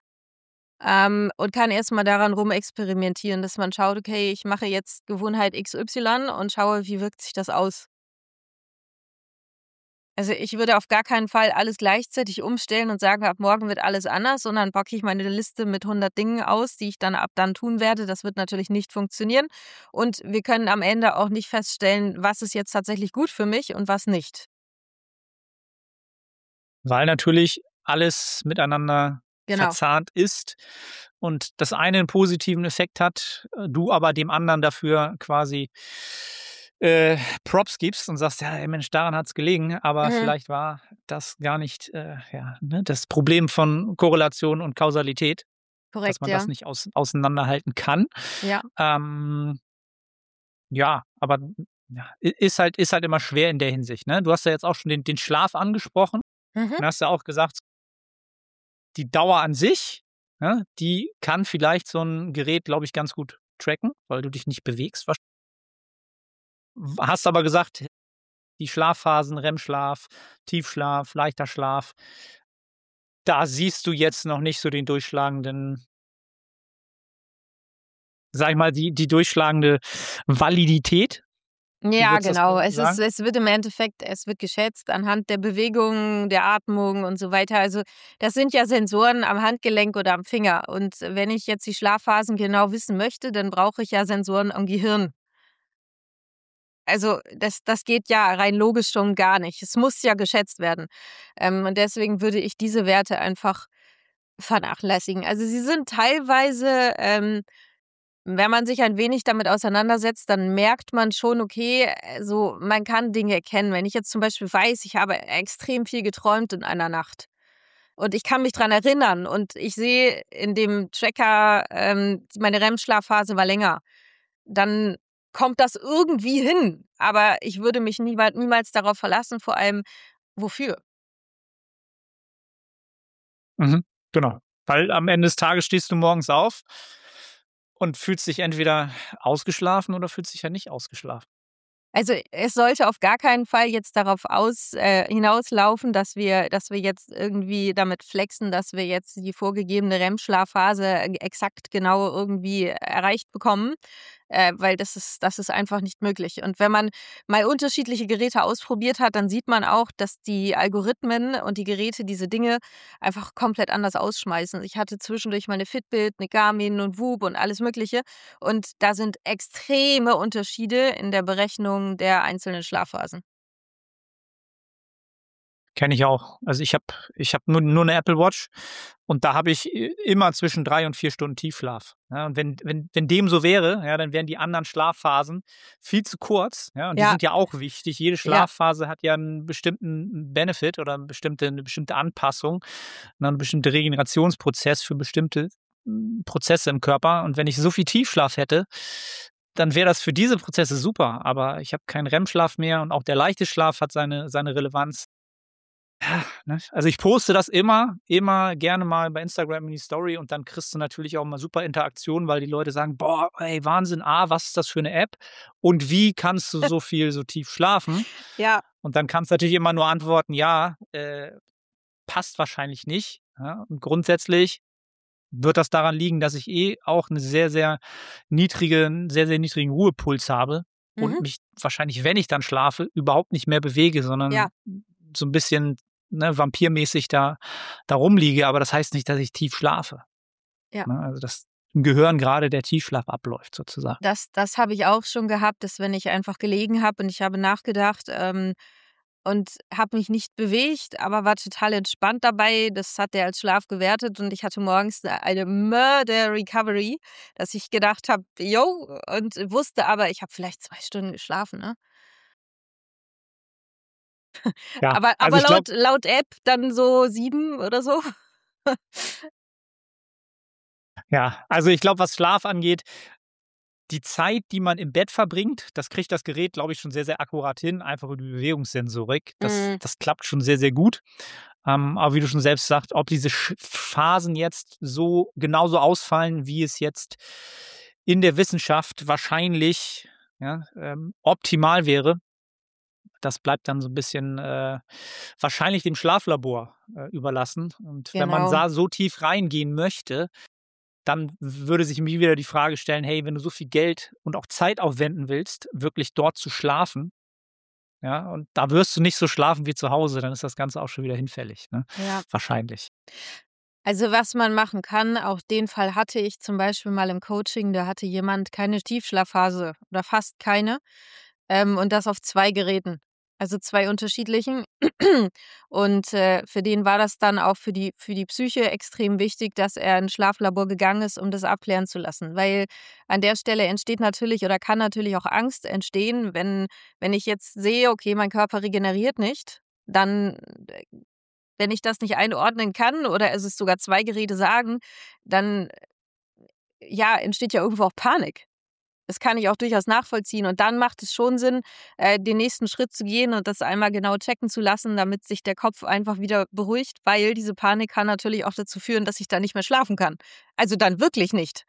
ähm, und kann erst mal daran rumexperimentieren, dass man schaut: „Okay, ich mache jetzt Gewohnheit X Y und schaue, wie wirkt sich das aus?“ Also, ich würde auf gar keinen Fall alles gleichzeitig umstellen und sagen: „Ab morgen wird alles anders“, und dann packe ich meine Liste mit hundert Dingen aus, die ich dann ab dann tun werde. Das wird natürlich nicht funktionieren. Und wir können am Ende auch nicht feststellen, was ist jetzt tatsächlich gut für mich und was nicht. Weil natürlich alles miteinander Genau. verzahnt ist und das eine 'n positiven Effekt hat, äh, du aber dem anderen dafür quasi, äh, Props gibst und sagst: „Ja, ey Mensch, daran hat's gelegen.“ Aber Mhm. vielleicht war das gar nicht, äh, ja, ne, das Problem von Korrelation und Kausalität, dass Korrekt, man das ja. nicht aus auseinanderhalten kann. Ja. Ähm ja, aber, hm, ja, i ist halt ist halt immer schwer in der Hinsicht, ne? Du hast ja jetzt auch schon den den Schlaf angesprochen Mhm. und hast ja auch gesagt die Dauer an sich, ne, die kann vielleicht so 'n Gerät, glaube ich, ganz gut tracken, weil du dich nicht bewegst wahrsch W hast aber gesagt, die Schlafphasen, REM-Schlaf, Tiefschlaf, leichter Schlaf da siehst du jetzt noch nicht so den durchschlagenden sage ich mal, die die durchschlagende Validität? Wie Ja, würdest du das genau. so Es ist sagen? es wird im Endeffekt es wird geschätzt anhand der Bewegung, der Atmung und so weiter. Also, das sind ja Sensoren am Handgelenk oder am Finger. Und wenn ich jetzt die Schlafphasen genau wissen möchte, dann brauche ich ja Sensoren am Gehirn. Also, das das geht ja rein logisch schon gar nicht. Es muss ja geschätzt werden. Ähm, und deswegen würde ich diese Werte einfach vernachlässigen. Also, sie sind teilweise, ähm wenn man sich ein wenig damit auseinandersetzt, dann merkt man schon, okay, äh, so man kann Dinge erkennen. Wenn ich jetzt zum Beispiel weiß, ich habe extrem viel geträumt in einer Nacht und ich kann mich dran erinnern und ich sehe in dem Tracker, ähm, meine REM-Schlafphase war länger, dann kommt das irgendwie hin. Aber ich würde mich niemal niemals darauf verlassen, vor allem wofür? Mhm, genau. Weil am Ende des Tages stehst du morgens auf Und fühlst dich entweder ausgeschlafen oder fühlst dich ja nicht ausgeschlafen? Also, es sollte auf gar keinen Fall jetzt darauf aus äh, hinauslaufen, dass wir dass wir jetzt irgendwie damit flexen, dass wir jetzt die vorgegebene R E M-Schlafphase äh, exakt genau irgendwie erreicht bekommen, äh, weil das ist das ist einfach nicht möglich. Und wenn man mal unterschiedliche Geräte ausprobiert hat, dann sieht man auch, dass die Algorithmen und die Geräte diese Dinge einfach komplett anders ausschmeißen. Ich hatte zwischendurch mal 'ne Fitbit, 'ne Garmin und Whoop und alles Mögliche. Und da sind extreme Unterschiede in der Berechnung der einzelnen Schlafphasen. Kenne ich auch. Also, ich habe ich habe nur nur 'ne Apple Watch und da habe ich i immer zwischen drei und vier Stunden Tiefschlaf, ja? Und wenn wenn wenn dem so wäre, ja, dann wären die anderen Schlafphasen viel zu kurz, ja? Und die Ja. sind ja auch wichtig. Jede Ja. Schlafphase hat ja 'n bestimmten Benefit oder 'n bestimmte 'ne bestimmte Anpassung, ne, 'n bestimmter Regenerationsprozess für bestimmte, hm, Prozesse im Körper. Und wenn ich so viel Tiefschlaf hätte, dann wäre das für diese Prozesse super. Aber ich habe keinen R E M-Schlaf mehr und auch der leichte Schlaf hat seine seine Relevanz. Ja, ne? Also, ich poste das immer immer gerne mal bei Instagram in die Story und dann kriegst du natürlich auch immer super Interaktion, weil die Leute sagen: „Boah, ey, Wahnsinn. A, was ist das für 'ne App und wie kannst du so viel so tief schlafen?“ Ja. Und dann kannst du natürlich immer nur antworten: „Ja, äh, passt wahrscheinlich nicht“, ja? Und grundsätzlich wird das daran liegen, dass ich eh auch 'ne sehr, sehr niedrigen sehr, sehr niedrigen Ruhepuls habe und Mhm. mich wahrscheinlich, wenn ich dann schlafe, überhaupt nicht mehr bewege, sondern Ja. so 'n bisschen, ne, vampirmäßig da da rumliege, aber das heißt nicht, dass ich tief schlafe, Ja. ne? Also, dass im Gehirn grade der Tiefschlaf abläuft sozusagen. Das das habe ich auch schon gehabt, dass wenn ich einfach gelegen habe und ich habe nachgedacht, ähm, und habe mich nicht bewegt, aber war total entspannt dabei. Das hat der als Schlaf gewertet und ich hatte morgens eine Mörder-Recovery, dass ich gedacht habe: „Jo“ und wusste aber, ich habe vielleicht zwei Stunden geschlafen, ne? Ja, Aber also, aber ich glaube laut laut App dann so sieben oder so. Ja, also, ich glaube, was Schlaf angeht die Zeit, die man im Bett verbringt, das kriegt das Gerät, glaube ich, schon sehr, sehr akkurat hin, einfach über die Bewegungssensorik. Das Mhm. das klappt schon sehr, sehr gut. Ähm, aber wie du schon selbst sagst, ob diese Sch Phasen jetzt so genauso ausfallen, wie es jetzt in der Wissenschaft wahrscheinlich, ja, ähm, optimal wäre, das bleibt dann so 'n bisschen, äh, wahrscheinlich dem Schlaflabor, äh, überlassen. Und wenn man Genau. da so tief reingehen möchte, dann w würde sich mir wieder die Frage stellen: „Hey, wenn du so viel Geld und auch Zeit aufwenden willst, wirklich dort zu schlafen, ja, und da wirst du nicht so schlafen wie zu Hause, dann ist das Ganze auch schon wieder hinfällig“, ne? Ja. Wahrscheinlich. Also, was man machen kann, auch den Fall hatte ich zum Beispiel mal im Coaching, da hatte jemand keine Tiefschlafphase oder fast keine, ähm, und das auf zwei Geräten, also, zwei unterschiedlichen. Und, äh, für den war das dann auch für die für die Psyche extrem wichtig, dass er ins Schlaflabor gegangen ist, um das abklären zu lassen. Weil an der Stelle entsteht natürlich oder kann natürlich auch Angst entstehen, wenn wenn ich jetzt sehe, okay, mein Körper regeneriert nicht, dann äh, wenn ich das nicht einordnen kann oder es ist sogar zwei Geräte sagen, dann, ja, entsteht ja irgendwo auch Panik. Das kann ich auch durchaus nachvollziehen. Und dann macht es schon Sinn, äh, den nächsten Schritt zu gehen und das einmal genau checken zu lassen, damit sich der Kopf einfach wieder beruhigt, weil diese Panik kann natürlich auch dazu führen, dass ich dann nicht mehr schlafen kann. Also, dann wirklich nicht.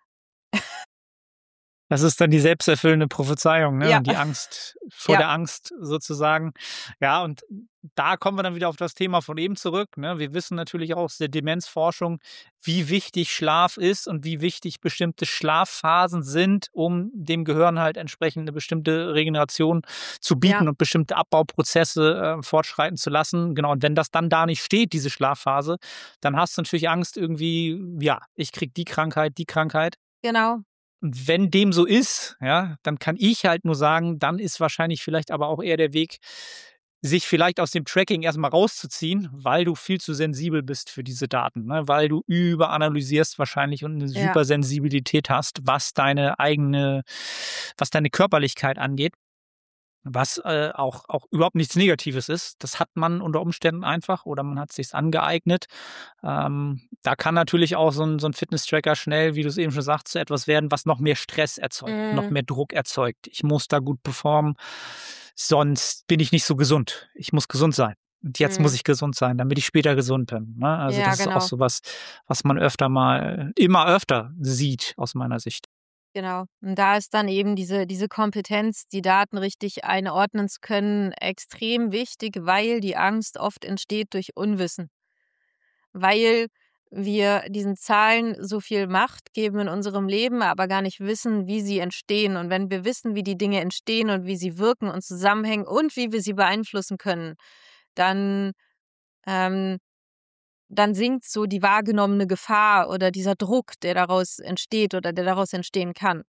Das ist dann die selbsterfüllende Prophezeiung, ne, Ja. und die Angst vor Ja. der Angst sozusagen. Ja, und da kommen wir dann wieder auf das Thema von eben zurück, ne? Wir wissen natürlich auch aus der Demenzforschung, wie wichtig Schlaf ist und wie wichtig bestimmte Schlafphasen sind, um dem Gehirn halt entsprechend 'ne bestimmte Regeneration zu Ja. bieten und bestimmte Abbauprozesse, äh, fortschreiten zu lassen. Genau, und wenn das dann da nicht steht, diese Schlafphase, dann hast du natürlich Angst irgendwie, ja, ich kriege die Krankheit, die Krankheit. Genau. Und wenn dem so ist, ja, dann kann ich halt nur sagen, dann ist wahrscheinlich vielleicht aber auch eher der Weg, sich vielleicht aus dem Tracking erst mal rauszuziehen, weil du viel zu sensibel bist für diese Daten, ne? Weil du überanalysierst wahrscheinlich und 'ne Ja. Supersensibilität hast, was deine eigene was deine Körperlichkeit angeht, was, äh, auch auch überhaupt nichts Negatives ist. Das hat man unter Umständen einfach oder man hat sich's angeeignet. Ähm, da kann natürlich auch so 'n so 'n Fitnesstracker schnell, wie du's eben schon sagst, zu etwas werden, was noch mehr Stress erzeugt, noch Mhm. mehr Druck erzeugt. Ich muss da gut performen, sonst bin ich nicht so gesund. Ich muss gesund sein. Und jetzt muss Mhm. ich gesund sein, damit ich später gesund bin, ne? Also, Ja, das ist auch genau. so was, was man öfter mal immer öfter sieht aus meiner Sicht. Genau. Und da ist dann eben diese diese Kompetenz, die Daten richtig einordnen zu können, extrem wichtig, weil die Angst oft entsteht durch Unwissen. Weil wir diesen Zahlen so viel Macht geben in unserem Leben, aber gar nicht wissen, wie sie entstehen. Und wenn wir wissen, wie die Dinge entstehen und wie sie wirken und zusammenhängen und wie wir sie beeinflussen können, dann, ähm dann sinkt so die wahrgenommene Gefahr oder dieser Druck, der daraus entsteht oder der daraus entstehen kann.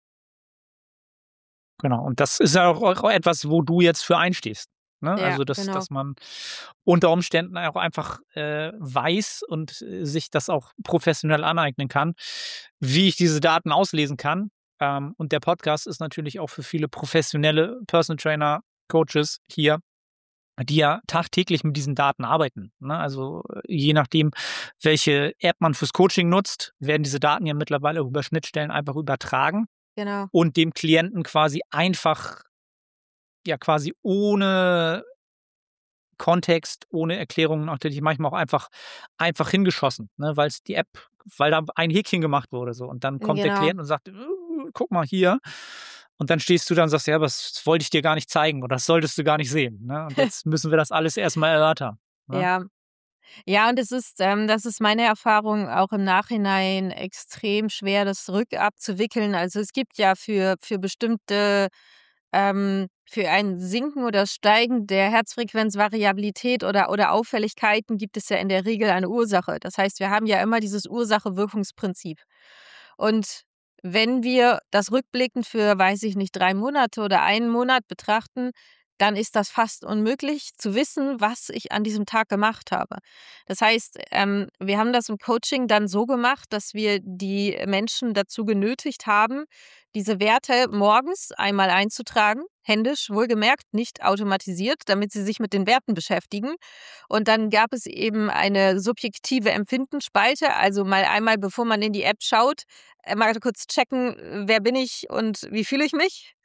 Genau. Und das ist ja auch auch etwas, wo du jetzt für einstehst, ne? Ja, Also, dass genau. dass man unter Umständen auch einfach, äh, weiß und, äh, sich das auch professionell aneignen kann, wie ich diese Daten auslesen kann. Ähm, und der Podcast ist natürlich auch für viele professionelle Personal Trainer, Coaches hier, die ja tagtäglich mit diesen Daten arbeiten, ne? Also, äh, je nachdem, welche App man fürs Coaching nutzt, werden diese Daten ja mittlerweile über Schnittstellen einfach übertragen Genau. und dem Klienten quasi einfach ja, quasi ohne Kontext, ohne Erklärung natürlich manchmal auch einfach einfach hingeschossen, ne, weil's die App weil da ein Häkchen gemacht wurde so. Und dann Hm, kommt der genau. Klient und sagt: „Äh, guck mal hier.“ Und dann stehst du da und sagst: „Ja, das wollte ich dir gar nicht zeigen oder das solltest du gar nicht sehen“, ne? Und jetzt müssen wir das alles erst mal erörtern, ne? Ja. Ja, und es ist ähm, das ist meine Erfahrung auch im Nachhinein extrem schwer, das rückabzuwickeln. Also, es gibt ja für für bestimmte ähm, für ein Sinken oder Steigen der Herzfrequenzvariabilität oder oder Auffälligkeiten gibt es ja in der Regel eine Ursache. Das heißt, wir haben ja immer dieses Ursache-Wirkungsprinzip. Und wenn wir das rückblickend für, weiß ich nicht, drei Monate oder einen Monat betrachten, dann ist das fast unmöglich zu wissen, was ich an diesem Tag gemacht habe. Das heißt, ähm, wir haben das im Coaching dann so gemacht, dass wir die Menschen dazu genötigt haben, diese Werte morgens einmal einzutragen, händisch wohlgemerkt, nicht automatisiert, damit sie sich mit den Werten beschäftigen. Und dann gab es eben eine subjektive Empfindenspalte, also mal einmal, bevor man in die App schaut, äh, mal kurz checken, äh, wer bin ich und wie fühle ich mich?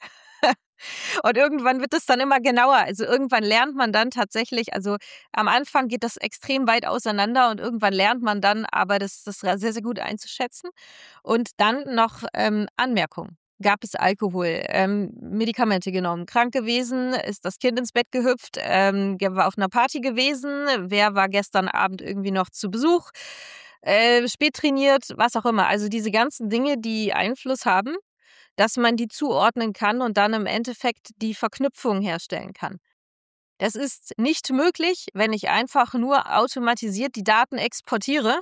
Und irgendwann wird es dann immer genauer. Also, irgendwann lernt man dann tatsächlich also, am Anfang geht das extrem weit auseinander und irgendwann lernt man dann aber das das sehr, sehr gut einzuschätzen. Und dann noch, ähm, Anmerkung. Gab es Alkohol, ähm, Medikamente genommen, krank gewesen, ist das Kind ins Bett gehüpft, ähm, ge war auf 'ner Party gewesen, wer war gestern Abend irgendwie noch zu Besuch, äh, spät trainiert, was auch immer. Also, diese ganzen Dinge, die Einfluss haben, dass man die zuordnen kann und dann im Endeffekt die Verknüpfung herstellen kann. Das ist nicht möglich, wenn ich einfach nur automatisiert die Daten exportiere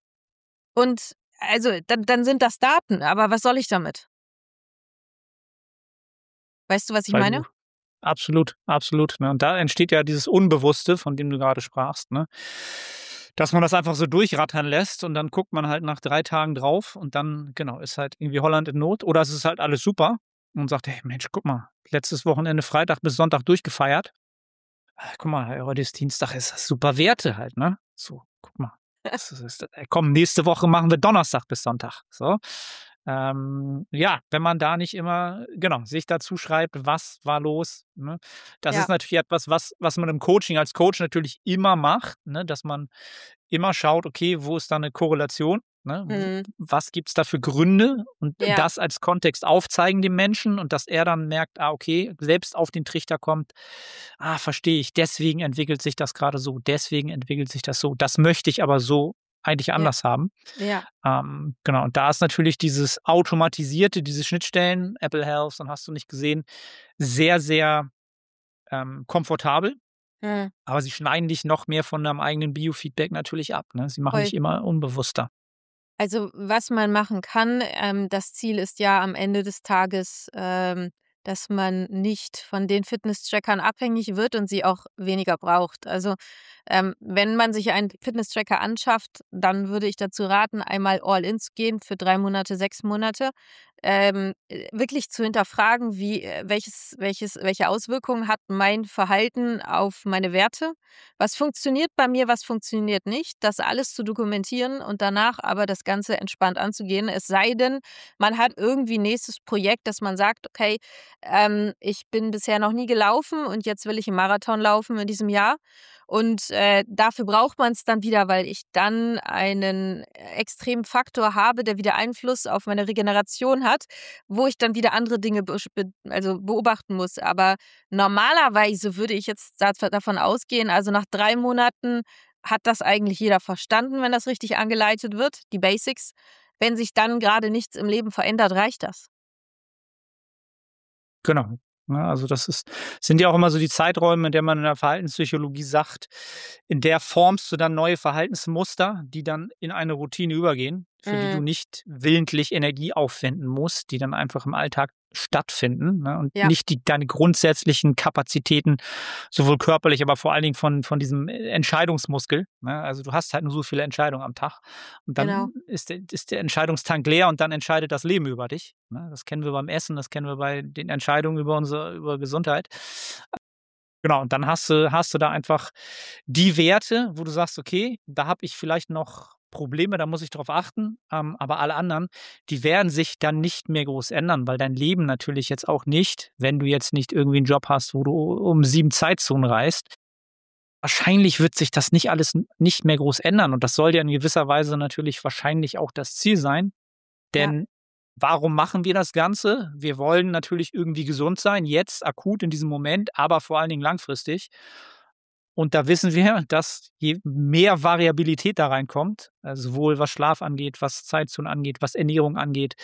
und also, dann dann sind das Daten, aber was soll ich damit? Weißt du, was ich Weil meine? du absolut, absolut, ne? Und da entsteht ja dieses Unbewusste, von dem du grade sprachst, ne? Dass man das einfach so durchrattern lässt und dann guckt man halt nach drei Tagen drauf und dann, genau, ist halt irgendwie Holland in Not oder es ist halt alles super und sagt: „Hey Mensch, guck mal, letztes Wochenende Freitag bis Sonntag durchgefeiert. Ah, guck mal, hey, heute ist Dienstag, ist das super Werte halt, ne? So, guck mal. Das ist ey, komm, nächste Woche machen wir Donnerstag bis Sonntag“, so. Ähm, ja, wenn man da nicht immer, genau, sich dazu schreibt, was war los, ne? Das Ja. ist natürlich etwas, was was man im Coaching als Coach natürlich immer macht, ne, dass man immer schaut, okay, wo ist da 'ne Korrelation, ne? W Mhm. was gibt's da für Gründe und Ja. das als Kontext aufzeigen dem Menschen und dass er dann merkt: „Ah, okay“, selbst auf den Trichter kommt: „Ah, verstehe ich, deswegen entwickelt sich das grade so, deswegen entwickelt sich das so. Das möchte ich aber so eigentlich Ja. anders haben.“ Ja. Ähm, genau, und da ist natürlich dieses Automatisierte, diese Schnittstellen, Apple Health und hast du nicht gesehen, sehr, sehr, ähm, komfortabel, Mhm. aber sie schneiden dich noch mehr von deinem eigenen Biofeedback natürlich ab, ne? Sie machen Voll. dich immer unbewusster. Also, was man machen kann ähm, das Ziel ist ja am Ende des Tages, ähm, dass man nicht von den Fitnesstrackern abhängig wird und sie auch weniger braucht. Also, ähm, wenn man sich einen Fitnesstracker anschafft, dann würde ich dazu raten, einmal all in zu gehen für drei Monate, sechs Monate. Ähm, äh, wirklich zu hinterfragen, wie äh, welches welches welche Auswirkungen hat mein Verhalten auf meine Werte? Was funktioniert bei mir, was funktioniert nicht? Das alles zu dokumentieren und danach aber das Ganze entspannt anzugehen. Es sei denn, man hat irgendwie 'n nächstes Projekt, dass man sagt: „Okay, ähm, ich bin bisher noch nie gelaufen und jetzt will ich 'n Marathon laufen in diesem Jahr Und äh, dafür braucht man es dann wieder, weil ich dann einen extremen Faktor habe, der wieder Einfluss auf meine Regeneration hat, wo ich dann wieder andere Dinge besch- be also beobachten muss. Aber normalerweise würde ich jetzt da- davon ausgehen, also nach drei Monaten hat das eigentlich jeder verstanden, wenn das richtig angeleitet wird, die Basics. Wenn sich dann gerade nichts im Leben verändert, reicht das. Genau. Ne, also das ist sind ja auch immer so die Zeiträume, in der man in der Verhaltenspsychologie sagt, in der formst du dann neue Verhaltensmuster, die dann in eine Routine übergehen, für die du Mhm. nicht willentlich Energie aufwenden musst, die dann einfach im Alltag stattfinden, ne, und Ja, nicht die deine grundsätzlichen Kapazitäten, sowohl körperlich, aber vor allen Dingen von von diesem, äh, Entscheidungsmuskel, ne? Also, du hast halt nur so viele Entscheidungen am Tag und genau. dann ist der ist der Entscheidungstank leer und dann entscheidet das Leben über dich, ne? Das kennen wir beim Essen, das kennen wir bei den Entscheidungen über unsere über Gesundheit. Genau, und dann hast du hast du da einfach die Werte, wo du sagst: „Okay, da habe ich vielleicht noch Probleme, da muss ich drauf achten“, ähm, aber alle anderen, die werden sich dann nicht mehr groß ändern, weil dein Leben natürlich jetzt auch nicht, wenn du jetzt nicht irgendwie 'n Job hast, wo du um sieben Zeitzonen reist, wahrscheinlich wird sich das nicht alles n nicht mehr groß ändern und das soll ja in gewisser Weise natürlich wahrscheinlich auch das Ziel sein, Ja. denn warum machen wir das Ganze? Wir wollen natürlich irgendwie gesund sein, jetzt akut in diesem Moment, aber vor allen Dingen langfristig. Und da wissen wir, dass je mehr Variabilität da reinkommt, äh, sowohl was Schlaf angeht, was Zeitzonen angeht, was Ernährung angeht,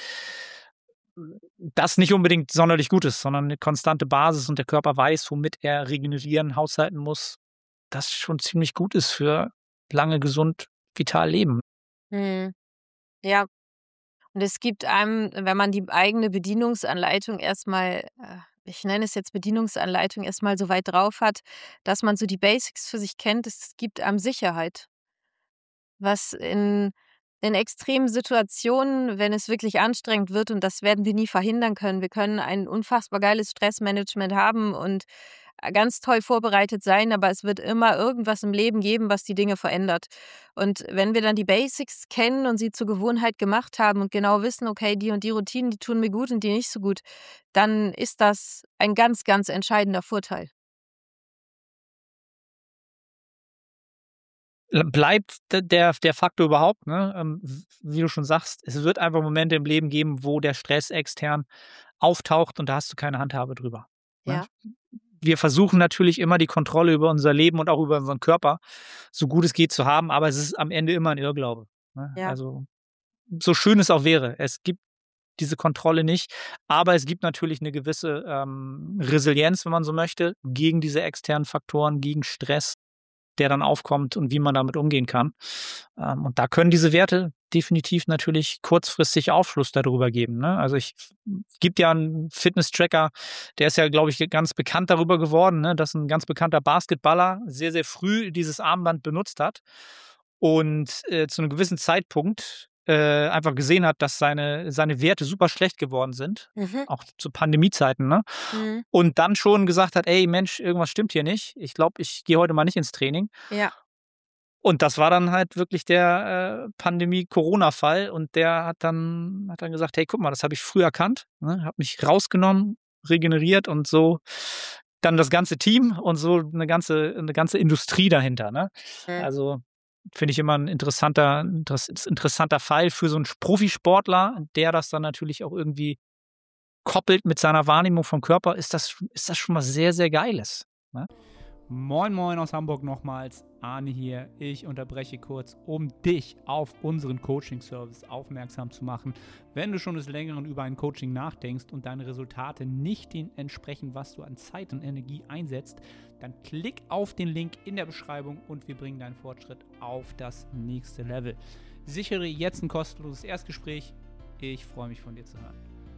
das nicht unbedingt sonderlich gut ist, sondern 'ne konstante Basis und der Körper weiß, womit er regenerieren, haushalten muss, das schon ziemlich gut ist für lange gesund, vital leben. Mhm. Ja. Und es gibt einem, wenn man die eigene Bedienungsanleitung erstmal, äh, ich nenne es jetzt Bedienungsanleitung, erstmal so weit drauf hat, dass man so die Basics für sich kennt, es gibt einem Sicherheit. Was in in extremen Situationen, wenn es wirklich anstrengend wird, und das werden wir nie verhindern können. Wir können ein unfassbar geiles Stressmanagement haben und, äh, ganz toll vorbereitet sein, aber es wird immer irgendwas im Leben geben, was die Dinge verändert. Und wenn wir dann die Basics kennen und sie zur Gewohnheit gemacht haben und genau wissen: „Okay, die und die Routinen, die tun mir gut und die nicht so gut“, dann ist das ein ganz, ganz entscheidender Vorteil. L bleibt d der der Faktor überhaupt, ne? Ähm, w wie du schon sagst, es wird einfach Momente im Leben geben, wo der Stress extern auftaucht und da hast du keine Handhabe drüber, ne? Ja, Wir versuchen natürlich immer die Kontrolle über unser Leben und auch über unseren Körper, so gut es geht, zu haben, aber es ist am Ende immer 'n Irrglaube, ne? ja. Also, so schön es auch wäre, es gibt diese Kontrolle nicht, aber es gibt natürlich 'ne gewisse, ähm, Resilienz, wenn man so möchte, gegen diese externen Faktoren, gegen Stress, der dann aufkommt und wie man damit umgehen kann. Ähm, und da können diese Werte definitiv natürlich kurzfristig Aufschluss darüber geben, ne? Also, ich gibt ja 'n Fitness-Tracker, der ist ja, glaube ich, ganz bekannt darüber geworden, ne, dass 'n ganz bekannter Basketballer sehr, sehr früh dieses Armband benutzt hat und, äh, zu 'nem gewissen Zeitpunkt, äh, einfach gesehen hat, dass seine seine Werte super schlecht geworden sind, Mhm. auch zu Pandemiezeiten, ne? Mhm. Und dann schon gesagt hat: „Ey Mensch, irgendwas stimmt hier nicht. Ich glaube, ich gehe heute mal nicht ins Training.“ Ja. Und das war dann halt wirklich der, äh, Pandemie-Corona-Fall und der hat dann hat dann gesagt: „Hey, guck mal, das habe ich früh erkannt, ne, habe mich rausgenommen, regeneriert und so dann das ganze Team und so 'ne ganze 'ne ganze Industrie dahinter“, ne? Mhm. Also, finde ich immer 'n interessanter interess interessanter Fall für so 'n Profisportler, der das dann natürlich auch irgendwie koppelt mit seiner Wahrnehmung vom Körper, ist das ist das schon mal sehr, sehr Geiles, ne? Moin Moin aus Hamburg nochmals, Arne hier. Ich unterbreche kurz, um dich auf unseren Coaching-Service aufmerksam zu machen. Wenn du schon des Längeren über ein Coaching nachdenkst und deine Resultate nicht dem entsprechen, was du an Zeit und Energie einsetzt, dann klick auf den Link in der Beschreibung und wir bringen deinen Fortschritt auf das nächste Level. Sichere jetzt ein kostenloses Erstgespräch. Ich freue mich, von dir zu hören.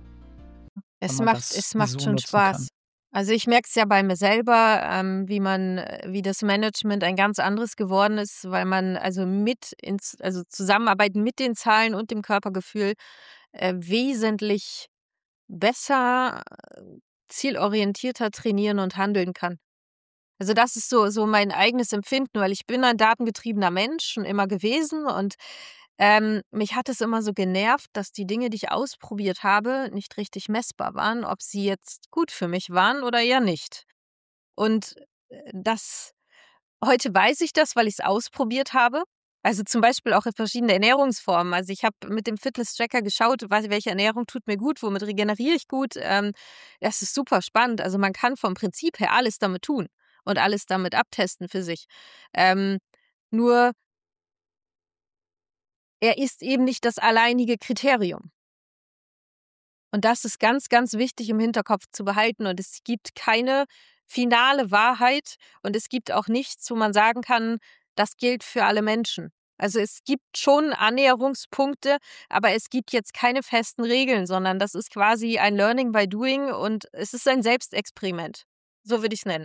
Wenn Es man macht das es macht so schon nutzen kann. Spaß. Also, ich merke es ja bei mir selber, ähm, wie man äh, wie das Management ein ganz anderes geworden ist, weil man also mit ins also Zusammenarbeiten mit den Zahlen und dem Körpergefühl, äh, wesentlich besser, äh, zielorientierter trainieren und handeln kann. Also, das ist so so mein eigenes Empfinden, weil ich bin ein datengetriebener Mensch schon immer gewesen und, ähm, mich hat es immer so genervt, dass die Dinge, die ich ausprobiert habe, nicht richtig messbar waren, ob sie jetzt gut für mich waren oder eher nicht. Und, äh, das Heute weiß ich das, weil ich es ausprobiert habe. Also zum Beispiel auch verschiedene Ernährungsformen. Also ich habe mit dem Fitness-Tracker geschaut, was, welche Ernährung tut mir gut, womit regeneriere ich gut. Ähm, das ist super spannend. Also man kann vom Prinzip her alles damit tun und alles damit abtesten für sich. Ähm, nur er ist eben nicht das alleinige Kriterium. Und das ist ganz, ganz wichtig im Hinterkopf zu behalten. Und es gibt keine finale Wahrheit und es gibt auch nichts, wo man sagen kann, das gilt für alle Menschen. Also es gibt schon Annäherungspunkte, aber es gibt jetzt keine festen Regeln, sondern das ist quasi ein Learning by Doing und es ist ein Selbstexperiment. So würde ich es nennen.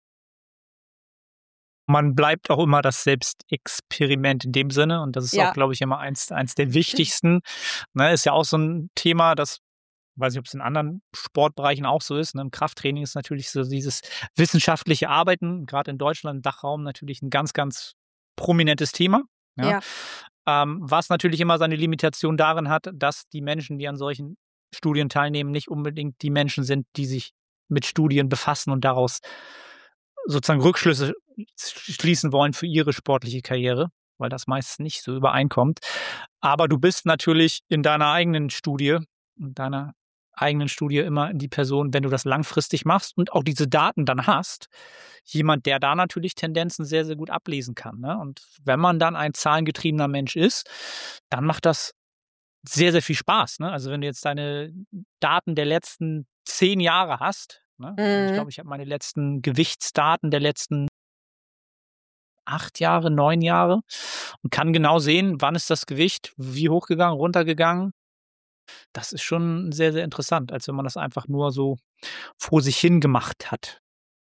Man bleibt auch immer das Selbstexperiment in dem Sinne und das ist Ja. auch, glaube ich, immer eins eins der wichtigsten. Ne, ist ja auch so ein Thema, das weiß nicht, ob es in anderen Sportbereichen auch so ist, ne? Im Krafttraining ist natürlich so dieses wissenschaftliche Arbeiten, gerade in Deutschland, im Dachraum natürlich ein ganz, ganz prominentes Thema, ja? Ja. Ähm, was natürlich immer seine Limitation darin hat, dass die Menschen, die an solchen Studien teilnehmen, nicht unbedingt die Menschen sind, die sich mit Studien befassen und daraus sozusagen Rückschlüsse schließen wollen für ihre sportliche Karriere, weil das meist nicht so übereinkommt. Aber du bist natürlich in deiner eigenen Studie in deiner eigenen Studie immer die Person, wenn du das langfristig machst und auch diese Daten dann hast, jemand, der da natürlich Tendenzen sehr, sehr gut ablesen kann, ne? Und wenn man dann ein zahlengetriebener Mensch ist, dann macht das sehr, sehr viel Spaß, ne? Also, wenn du jetzt deine Daten der letzten zehn Jahre hast, ne? Also, ich Mhm. glaube, ich habe meine letzten Gewichtsdaten der letzten acht Jahre, neun Jahre und kann genau sehen, wann ist das Gewicht wie hochgegangen, runtergegangen. Das ist schon sehr, sehr interessant, als wenn man das einfach nur so vor sich hin gemacht hat.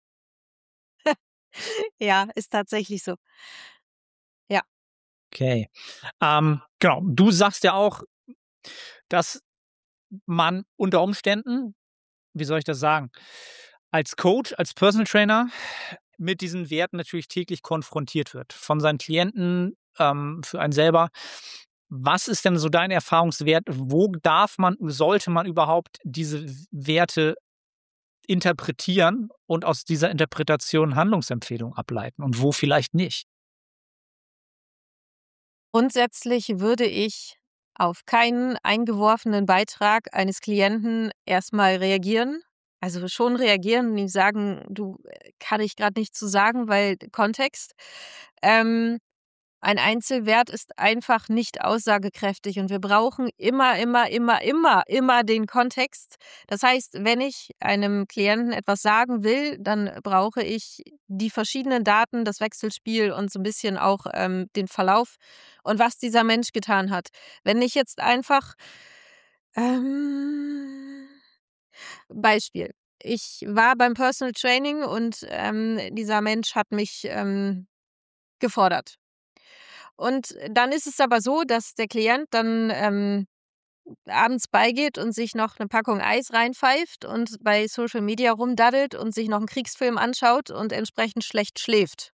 Ja, ist tatsächlich so. Ja. Okay. Ähm, genau, du sagst ja auch, dass man unter Umständen, wie soll ich das sagen, als Coach, als Personal Trainer mit diesen Werten natürlich täglich konfrontiert wird von seinen Klienten, ähm, für einen selber. Was ist denn so dein Erfahrungswert? Wo darf man sollte man überhaupt diese W Werte interpretieren und aus dieser Interpretation Handlungsempfehlungen ableiten und wo vielleicht nicht? Grundsätzlich würde ich auf keinen eingeworfenen Beitrag eines Klienten erstmal reagieren. Also schon reagieren und ihm sagen: „Du, äh, kann ich gerade nicht zu sagen, weil Kontext." Ähm, ein Einzelwert ist einfach nicht aussagekräftig und wir brauchen immer, immer, immer, immer, immer den Kontext. Das heißt, wenn ich einem Klienten etwas sagen will, dann brauche ich die verschiedenen Daten, das Wechselspiel und so ein bisschen auch, ähm, den Verlauf und was dieser Mensch getan hat. Wenn ich jetzt einfach ähm, Beispiel: Ich war beim Personal Training und, ähm, dieser Mensch hat mich, ähm, gefordert. Und dann ist es aber so, dass der Klient dann, ähm, abends beigeht und sich noch 'ne Packung Eis reinpfeift und bei Social Media rumdaddelt und sich noch 'n Kriegsfilm anschaut und entsprechend schlecht schläft.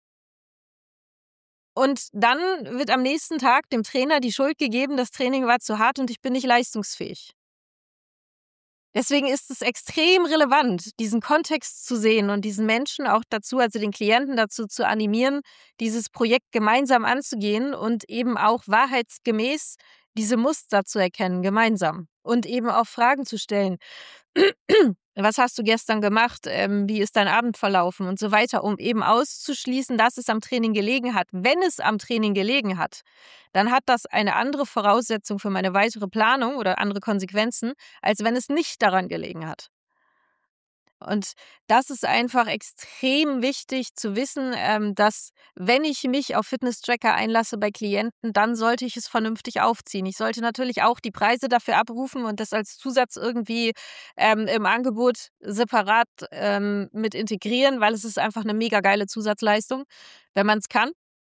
Und dann wird am nächsten Tag dem Trainer die Schuld gegeben, das Training war zu hart und ich bin nicht leistungsfähig. Deswegen ist es extrem relevant, diesen Kontext zu sehen und diesen Menschen auch dazu, also den Klienten dazu zu animieren, dieses Projekt gemeinsam anzugehen und eben auch wahrheitsgemäß diese Muster zu erkennen gemeinsam und eben auch Fragen zu stellen. Was hast du gestern gemacht? Ähm, wie ist dein Abend verlaufen und so weiter, um eben auszuschließen, dass es am Training gelegen hat. Wenn es am Training gelegen hat, dann hat das eine andere Voraussetzung für meine weitere Planung oder andere Konsequenzen, als wenn es nicht daran gelegen hat. Und das ist einfach extrem wichtig zu wissen, ähm, dass, wenn ich mich auf Fitness-Tracker einlasse bei Klienten, dann sollte ich es vernünftig aufziehen. Ich sollte natürlich auch die Preise dafür abrufen und das als Zusatz irgendwie, ähm, im Angebot separat, ähm, mit integrieren, weil es ist einfach 'ne mega geile Zusatzleistung, wenn man's kann.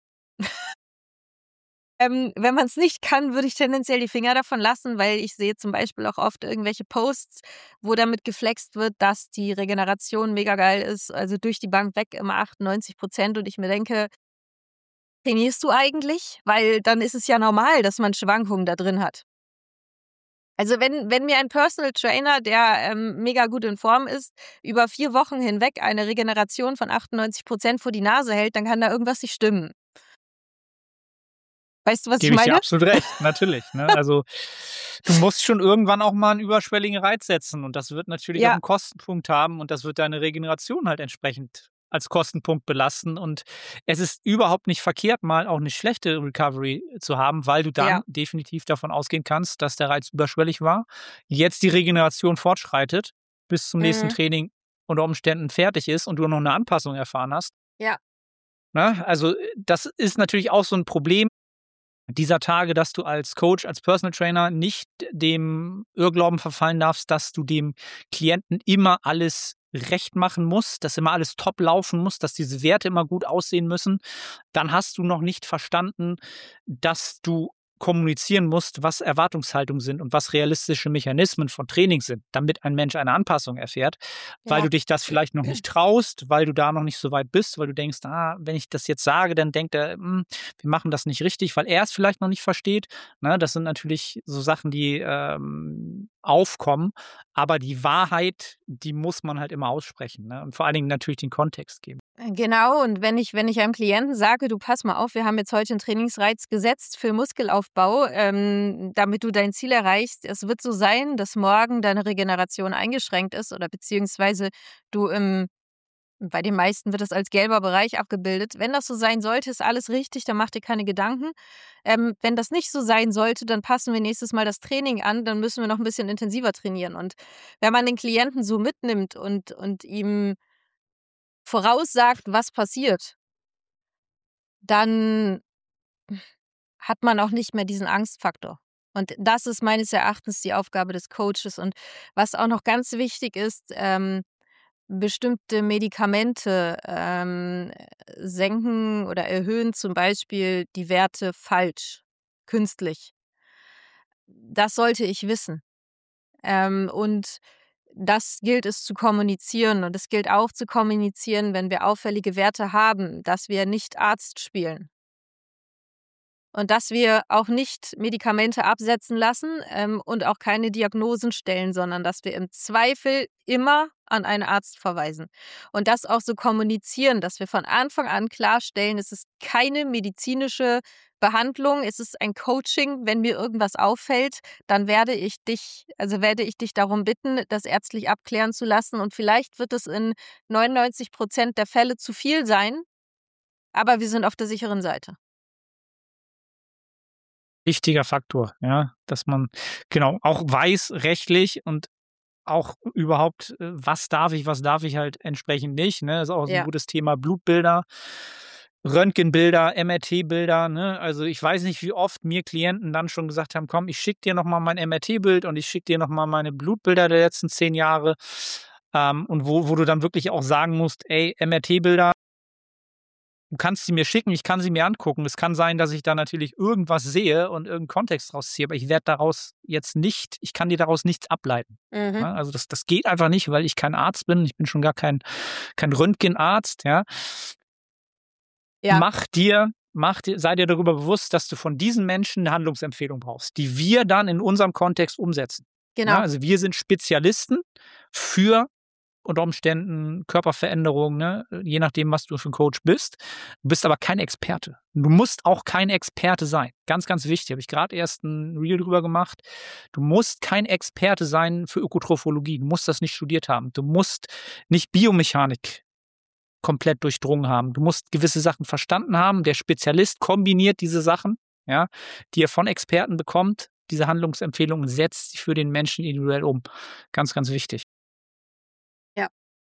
Ähm, wenn man es nicht kann, würde ich tendenziell die Finger davon lassen, weil ich sehe zum Beispiel auch oft irgendwelche Posts, wo damit geflext wird, dass die Regeneration mega geil ist, also durch die Bank weg immer achtundneunzig Prozent und ich mir denke: „Trainierst du eigentlich? Weil dann ist es ja normal, dass man Schwankungen da drin hat." Also wenn, wenn mir ein Personal Trainer, der ähm, mega gut in Form ist, über vier Wochen hinweg eine Regeneration von achtundneunzig Prozent vor die Nase hält, dann kann da irgendwas nicht stimmen. Weißt du, was ich Gebe ich dir meine? absolut recht, natürlich, ne? Also, du musst schon irgendwann auch mal 'n überschwelligen Reiz setzen und das wird natürlich auch Ja. 'n Kostenpunkt haben und das wird deine Regeneration halt entsprechend als Kostenpunkt belasten und es ist überhaupt nicht verkehrt, mal auch 'ne schlechte Recovery zu haben, weil du Ja. dann definitiv davon ausgehen kannst, dass der Reiz überschwellig war, jetzt die Regeneration fortschreitet, bis zum nächsten Mhm. Training unter Umständen fertig ist und du noch 'ne Anpassung erfahren hast. Ja. Ne? Also, äh, das ist natürlich auch so 'n Problem dieser Tage, dass du als Coach, als Personal Trainer nicht dem Irrglauben verfallen darfst, dass du dem Klienten immer alles recht machen musst, dass immer alles top laufen muss, dass diese Werte immer gut aussehen müssen. Dann hast du noch nicht verstanden, dass du kommunizieren musst, was Erwartungshaltungen sind und was realistische Mechanismen von Training sind, damit ein Mensch eine Anpassung erfährt, weil Ja. du dich das vielleicht noch nicht traust, weil du da noch nicht so weit bist, weil du denkst: „Ah, wenn ich das jetzt sage, dann denkt er, hm, wir machen das nicht richtig“, weil er es vielleicht noch nicht versteht, ne? Das sind natürlich so Sachen, die, ähm, aufkommen, aber die Wahrheit, die muss man halt immer aussprechen, ne? Und vor allen Dingen natürlich den Kontext geben. Äh, genau, und wenn ich wenn ich einem Klienten sage: „Du, pass mal auf, wir haben jetzt heute 'n Trainingsreiz gesetzt für Muskelaufbau, ähm, damit du dein Ziel erreichst. Es wird so sein, dass morgen deine Regeneration eingeschränkt ist oder beziehungsweise du im“ bei den meisten wird das als gelber Bereich abgebildet. „Wenn das so sein sollte, ist alles richtig, dann mach dir keine Gedanken. Ähm, wenn das nicht so sein sollte, dann passen wir nächstes Mal das Training an, dann müssen wir noch 'n bisschen intensiver trainieren.“ Und wenn man den Klienten so mitnimmt und und ihm voraussagt, was passiert dann hat man auch nicht mehr diesen Angstfaktor. Und das ist meines Erachtens die Aufgabe des Coaches. Und was auch noch ganz wichtig ist, ähm, bestimmte Medikamente, ähm, senken oder erhöhen zum Beispiel die Werte falsch, künstlich. Das sollte ich wissen. Ähm, und das gilt es zu kommunizieren und es gilt auch zu kommunizieren, wenn wir auffällige Werte haben, dass wir nicht Arzt spielen. Und dass wir auch nicht Medikamente absetzen lassen, ähm, und auch keine Diagnosen stellen, sondern dass wir im Zweifel immer an einen Arzt verweisen. Und das auch so kommunizieren, dass wir von Anfang an klarstellen, es ist keine medizinische Behandlung, es ist ein Coaching. Wenn mir irgendwas auffällt, dann werde ich dich also, werde ich dich darum bitten, das ärztlich abklären zu lassen und vielleicht wird es in neunundneunzig Prozent der Fälle zu viel sein, aber wir sind auf der sicheren Seite. Wichtiger Faktor, ja, dass man genau, auch weiß rechtlich und auch überhaupt, äh, was darf ich, was darf ich halt entsprechend nicht, ne? Ist auch so 'n Ja. gutes Thema Blutbilder, Röntgenbilder, MRT-Bilder, ne? Also, ich weiß nicht, wie oft mir Klienten dann schon gesagt haben: „Komm, ich schicke dir noch mal mein MRT-Bild und ich schicke dir noch mal meine Blutbilder der letzten zehn Jahre.“ Ähm, und wo wo du dann wirklich auch sagen musst: „Ey, MRT-Bilder“ „du kannst sie mir schicken, ich kann sie mir angucken. Es kann sein, dass ich da natürlich irgendwas sehe und irgend 'n Kontext draus ziehe, aber ich werde daraus jetzt nicht ich kann dir daraus nichts ableiten.“ Mhm. Ne? Also, das das geht einfach nicht, weil ich kein Arzt bin. Ich bin schon gar kein kein Röntgenarzt, ja? Ja. Mach dir mach dir sei dir darüber bewusst, dass du von diesen Menschen 'ne Handlungsempfehlung brauchst, die wir dann in unserem Kontext umsetzen, ne? Genau. Also, wir sind Spezialisten für unter Umständen Körperveränderungen, ne, je nachdem, was du für 'n Coach bist. Du bist aber kein Experte. Du musst auch kein Experte sein. Ganz, ganz wichtig, habe ich grad erst 'n Reel drüber gemacht. Du musst kein Experte sein für Ökotrophologie. Du musst das nicht studiert haben. Du musst nicht Biomechanik komplett durchdrungen haben. Du musst gewisse Sachen verstanden haben. Der Spezialist kombiniert diese Sachen, ja, die er von Experten bekommt, diese Handlungsempfehlungen, setzt sie für den Menschen individuell um. Ganz, ganz wichtig. Ja.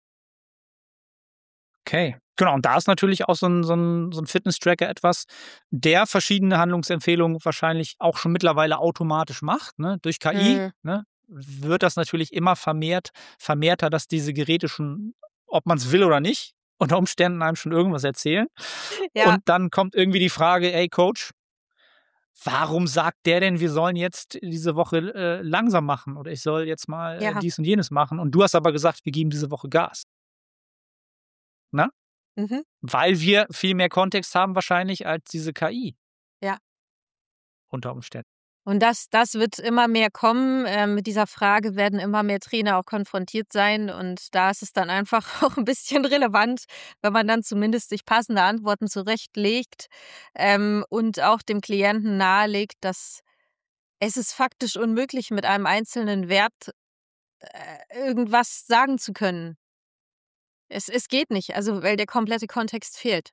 Okay, genau. Und da ist natürlich auch so 'n so 'n so 'n Fitnesstracker etwas, der verschiedene Handlungsempfehlungen wahrscheinlich auch schon mittlerweile automatisch macht, ne? Durch K I, Mhm. ne, wird das natürlich immer vermehrt vermehrter, dass diese Geräte schon, ob man's will oder nicht, unter Umständen einem schon irgendwas erzählen. Ja. Und dann kommt irgendwie die Frage: „Ey Coach, warum sagt der denn, wir sollen jetzt diese Woche, äh, langsam machen oder ich soll jetzt mal, äh, Ja. dies und jenes machen und du hast aber gesagt, wir geben diese Woche Gas.“ Ne? Mhm. Weil wir viel mehr Kontext haben wahrscheinlich als diese K I. Ja. Unter Umständen. Und das das wird immer mehr kommen. Ähm, mit dieser Frage werden immer mehr Trainer auch konfrontiert sein. Und da ist es dann einfach auch ein bisschen relevant, wenn man dann zumindest sich passende Antworten zurechtlegt, ähm, und auch dem Klienten nahelegt, dass es ist faktisch unmöglich, mit einem einzelnen Wert, äh, irgendwas sagen zu können. Es es geht nicht, also, weil der komplette Kontext fehlt.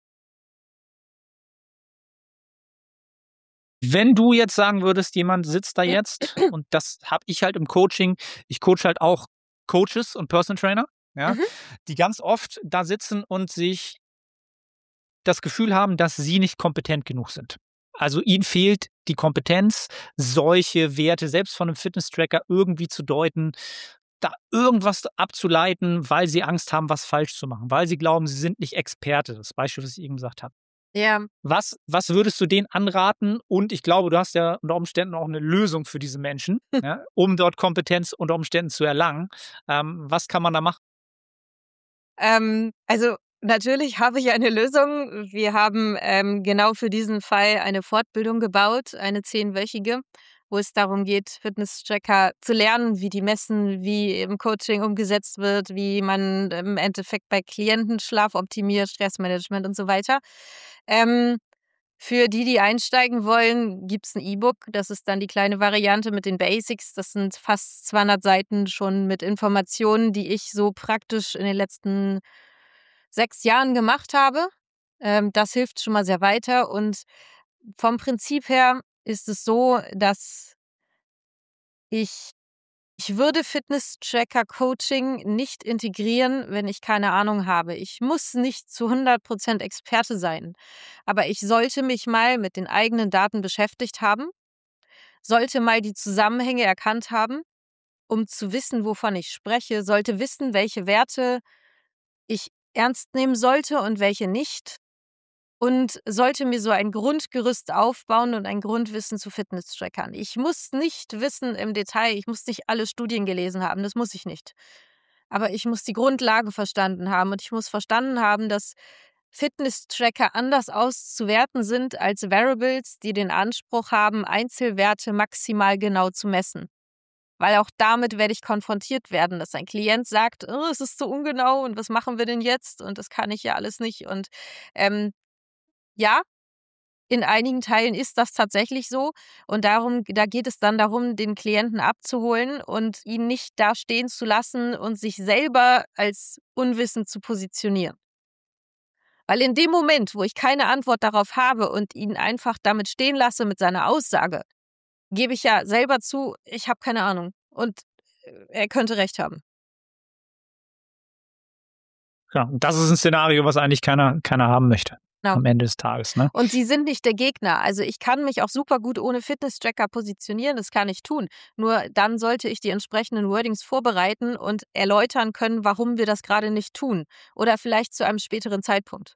Wenn du jetzt sagen würdest, jemand sitzt da jetzt und das habe ich halt im Coaching. Ich coache halt auch Coaches und Personal Trainer, ja, Mhm. die ganz oft da sitzen und sich das Gefühl haben, dass sie nicht kompetent genug sind. Also ihnen fehlt die Kompetenz, solche Werte selbst von 'nem Fitness-Tracker irgendwie zu deuten, da irgendwas abzuleiten, weil sie Angst haben, was falsch zu machen, weil sie glauben, sie sind nicht Experte. Das Beispiel, was ich eben gesagt habe. Ja. Was was würdest du denen anraten? Und ich glaube, du hast ja unter Umständen auch 'ne Lösung für diese Menschen, ja, um dort Kompetenz unter Umständen zu erlangen. Ähm, was kann man da machen? Ähm, also, natürlich habe ich eine Lösung. Wir haben, ähm, genau für diesen Fall eine Fortbildung gebaut, eine zehnwöchige, wo es darum geht, Fitnesstracker zu lernen, wie die messen, wie im Coaching umgesetzt wird, wie man im Endeffekt bei Klienten Schlaf optimiert, Stressmanagement und so weiter. Ähm, für die, die einsteigen wollen, gibt's 'n E-Book. Das ist dann die kleine Variante mit den Basics. Das sind fast zweihundert Seiten schon mit Informationen, die ich so praktisch in den letzten sechs Jahren gemacht habe. Ähm, das hilft schon mal sehr weiter und vom Prinzip her ist es so, dass ich ich würde Fitnesstracker-Coaching nicht integrieren, wenn ich keine Ahnung habe. Ich muss nicht zu hundert Prozent Experte sein, aber ich sollte mich mal mit den eigenen Daten beschäftigt haben, sollte mal die Zusammenhänge erkannt haben, um zu wissen, wovon ich spreche, sollte wissen, welche Werte ich ernst nehmen sollte und welche nicht und sollte mir so ein Grundgerüst aufbauen und ein Grundwissen zu Fitnesstrackern. Ich muss nicht wissen im Detail, ich muss nicht alle Studien gelesen haben, das muss ich nicht. Aber ich muss die Grundlagen verstanden haben und ich muss verstanden haben, dass Fitnesstracker anders auszuwerten sind als Wearables, die den Anspruch haben, Einzelwerte maximal genau zu messen. Weil auch damit werde ich konfrontiert werden, dass ein Klient sagt: „Oh, es ist so ungenau und was machen wir denn jetzt? Und das kann ich ja alles nicht.“ Und, ähm, ja, in einigen Teilen ist das tatsächlich so und darum da geht es dann darum, den Klienten abzuholen und ihn nicht da stehen zu lassen und sich selber als unwissend zu positionieren. Weil in dem Moment, wo ich keine Antwort darauf habe und ihn einfach damit stehen lasse mit seiner Aussage, gebe ich ja selber zu, ich habe keine Ahnung und, äh, er könnte recht haben. Ja, und das ist 'n Szenario, was eigentlich keiner keiner haben möchte Genau. am Ende des Tages, ne? Und sie sind nicht der Gegner. Also, ich kann mich auch super gut ohne Fitnesstracker positionieren, das kann ich tun. Nur dann sollte ich die entsprechenden Wordings vorbereiten und erläutern können, warum wir das grade nicht tun oder vielleicht zu einem späteren Zeitpunkt.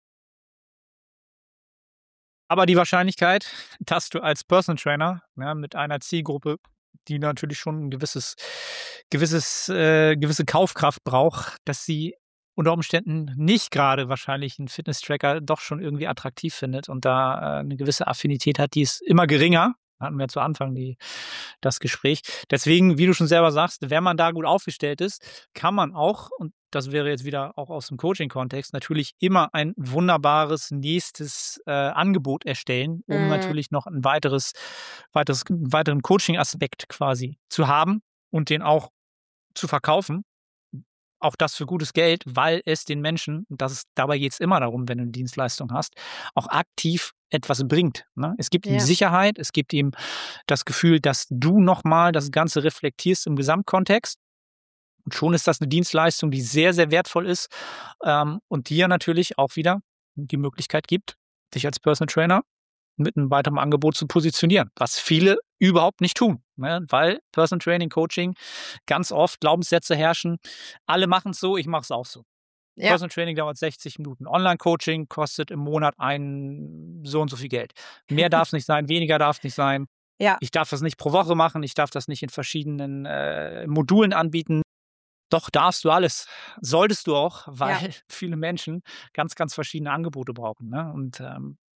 Aber die Wahrscheinlichkeit, dass du als Personal Trainer, ja, mit einer Zielgruppe, die natürlich schon 'n gewisses gewisses äh, gewisse Kaufkraft braucht, dass sie unter Umständen nicht grade wahrscheinlich 'n Fitnesstracker doch schon irgendwie attraktiv findet und da, äh, 'ne gewisse Affinität hat, die ist immer geringer. Hatten wir zu Anfang die das Gespräch. Deswegen, wie du schon selber sagst, wenn man da gut aufgestellt ist, kann man auch und das wäre jetzt wieder auch aus'm Coaching-Kontext, natürlich immer ein wunderbares nächstes, äh, Angebot erstellen, um Mhm. natürlich noch 'n weiteres weiteres weiteren Coaching-Aspekt quasi zu haben und den auch zu verkaufen. Auch das für gutes Geld, weil es den Menschen und das ist dabei geht's immer darum, wenn du 'ne Dienstleistung hast, auch aktiv etwas bringt, ne? Es gibt ihm Ja. Sicherheit, es gibt ihm das Gefühl, dass du noch mal das Ganze reflektierst im Gesamtkontext. Und schon ist das 'ne Dienstleistung, die sehr, sehr wertvoll ist, ähm, und dir natürlich auch wieder die Möglichkeit gibt, dich als Personal Trainer mit 'nem weiteren Angebot zu positionieren, was viele überhaupt nicht tun, ne? Weil Personal Training, Coaching ganz oft Glaubenssätze herrschen: „Alle machen's so, ich mache es auch so.“ Ja. Personal Training dauert sechzig Minuten. Online-Coaching kostet im Monat ein so und so viel Geld. Mehr darf's nicht sein, weniger darf nicht sein. Ja. Ich darf das nicht pro Woche machen, ich darf das nicht in verschiedenen, äh, Modulen anbieten. Doch, darfst du alles. Solltest du auch, Ja. weil viele Menschen ganz, ganz verschiedene Angebote brauchen, ne? Und, ähm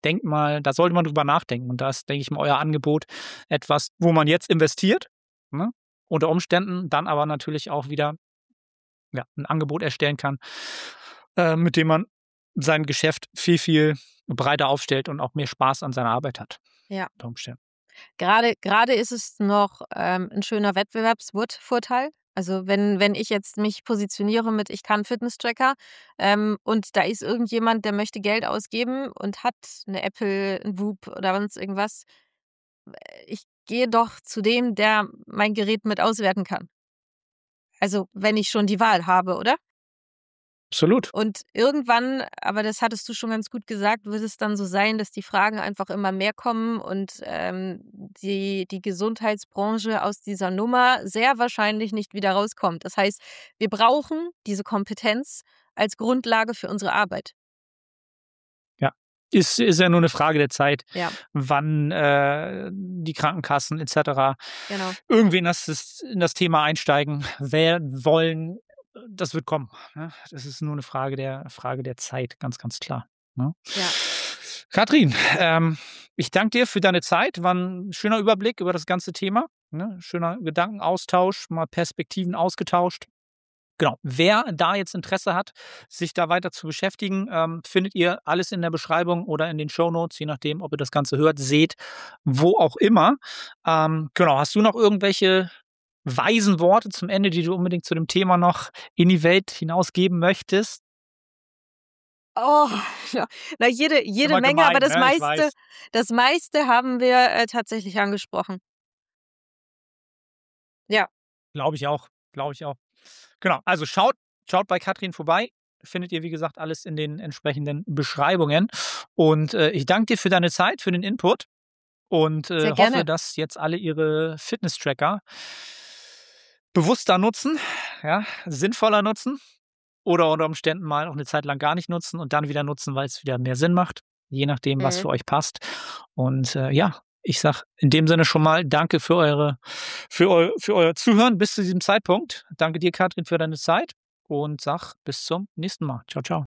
denkt mal, da sollte man drüber nachdenken. Und da ist, denke ich mal, euer Angebot etwas, wo man jetzt investiert, ne, unter Umständen, dann aber natürlich auch wieder, ja, 'n Angebot erstellen kann, äh, mit dem man sein Geschäft viel, viel breiter aufstellt und auch mehr Spaß an seiner Arbeit hat, Ja. unter Umständen. Grade grade ist es noch, ähm, 'n schöner Wettbewerbswurt Vorteil. Also, wenn wenn ich jetzt mich positioniere mit: „Ich kann Fitnesstracker“, ähm, und da ist irgendjemand, der möchte Geld ausgeben und hat 'ne Apple, 'n Whoop oder sonst irgendwas. Äh, ich gehe doch zu dem, der mein Gerät mit auswerten kann. Also, wenn ich schon die Wahl habe, oder? Absolut. Und irgendwann, aber das hattest du schon ganz gut gesagt, wird es dann so sein, dass die Fragen einfach immer mehr kommen und, ähm, die die Gesundheitsbranche aus dieser Nummer sehr wahrscheinlich nicht wieder rauskommt. Das heißt, wir brauchen diese Kompetenz als Grundlage für unsere Arbeit. Ja, ist ist ja nur 'ne Frage der Zeit, Ja. wann, äh, die Krankenkassen et cetera Genau. irgendwie in das Sys in das Thema einsteigen werden wollen. Das wird kommen, ne? Das ist nur 'ne Frage der Frage der Zeit, ganz, ganz klar, ne? Ja. Katrin, ähm, ich danke dir für deine Zeit. War 'n schöner Überblick über das ganze Thema, ne? Schöner Gedankenaustausch, mal Perspektiven ausgetauscht. Genau. Wer da jetzt Interesse hat, sich da weiter zu beschäftigen, ähm, findet ihr alles in der Beschreibung oder in den Shownotes, je nachdem, ob ihr das Ganze hört, seht, wo auch immer. Ähm, genau, hast du noch irgendwelche weisen Worte zum Ende, die du unbedingt zu dem Thema noch in die Welt hinausgeben möchtest? Oh, ja. Na, jede Ist jede immer Menge, aber gemein, das ne? Ich meiste weiß. das meiste haben wir, äh, tatsächlich angesprochen. Ja. Glaube ich auch, glaube ich auch. Genau, also schaut schaut bei Katrin vorbei. Findet ihr, wie gesagt, alles in den entsprechenden Beschreibungen. Und, äh, ich danke dir für deine Zeit, für den Input und, äh, Sehr hoffe, gerne. dass jetzt alle ihre Fitnesstracker bewusster nutzen, ja, sinnvoller nutzen oder unter Umständen mal auch 'ne Zeit lang gar nicht nutzen und dann wieder nutzen, weil's wieder mehr Sinn macht, je nachdem, was Mhm. für euch passt. Und, äh, ja, ich sage in dem Sinne schon mal danke für eure für eu für euer Zuhören bis zu diesem Zeitpunkt. Danke dir, Katrin, für deine Zeit und sage bis zum nächsten Mal. Tschau, tschau.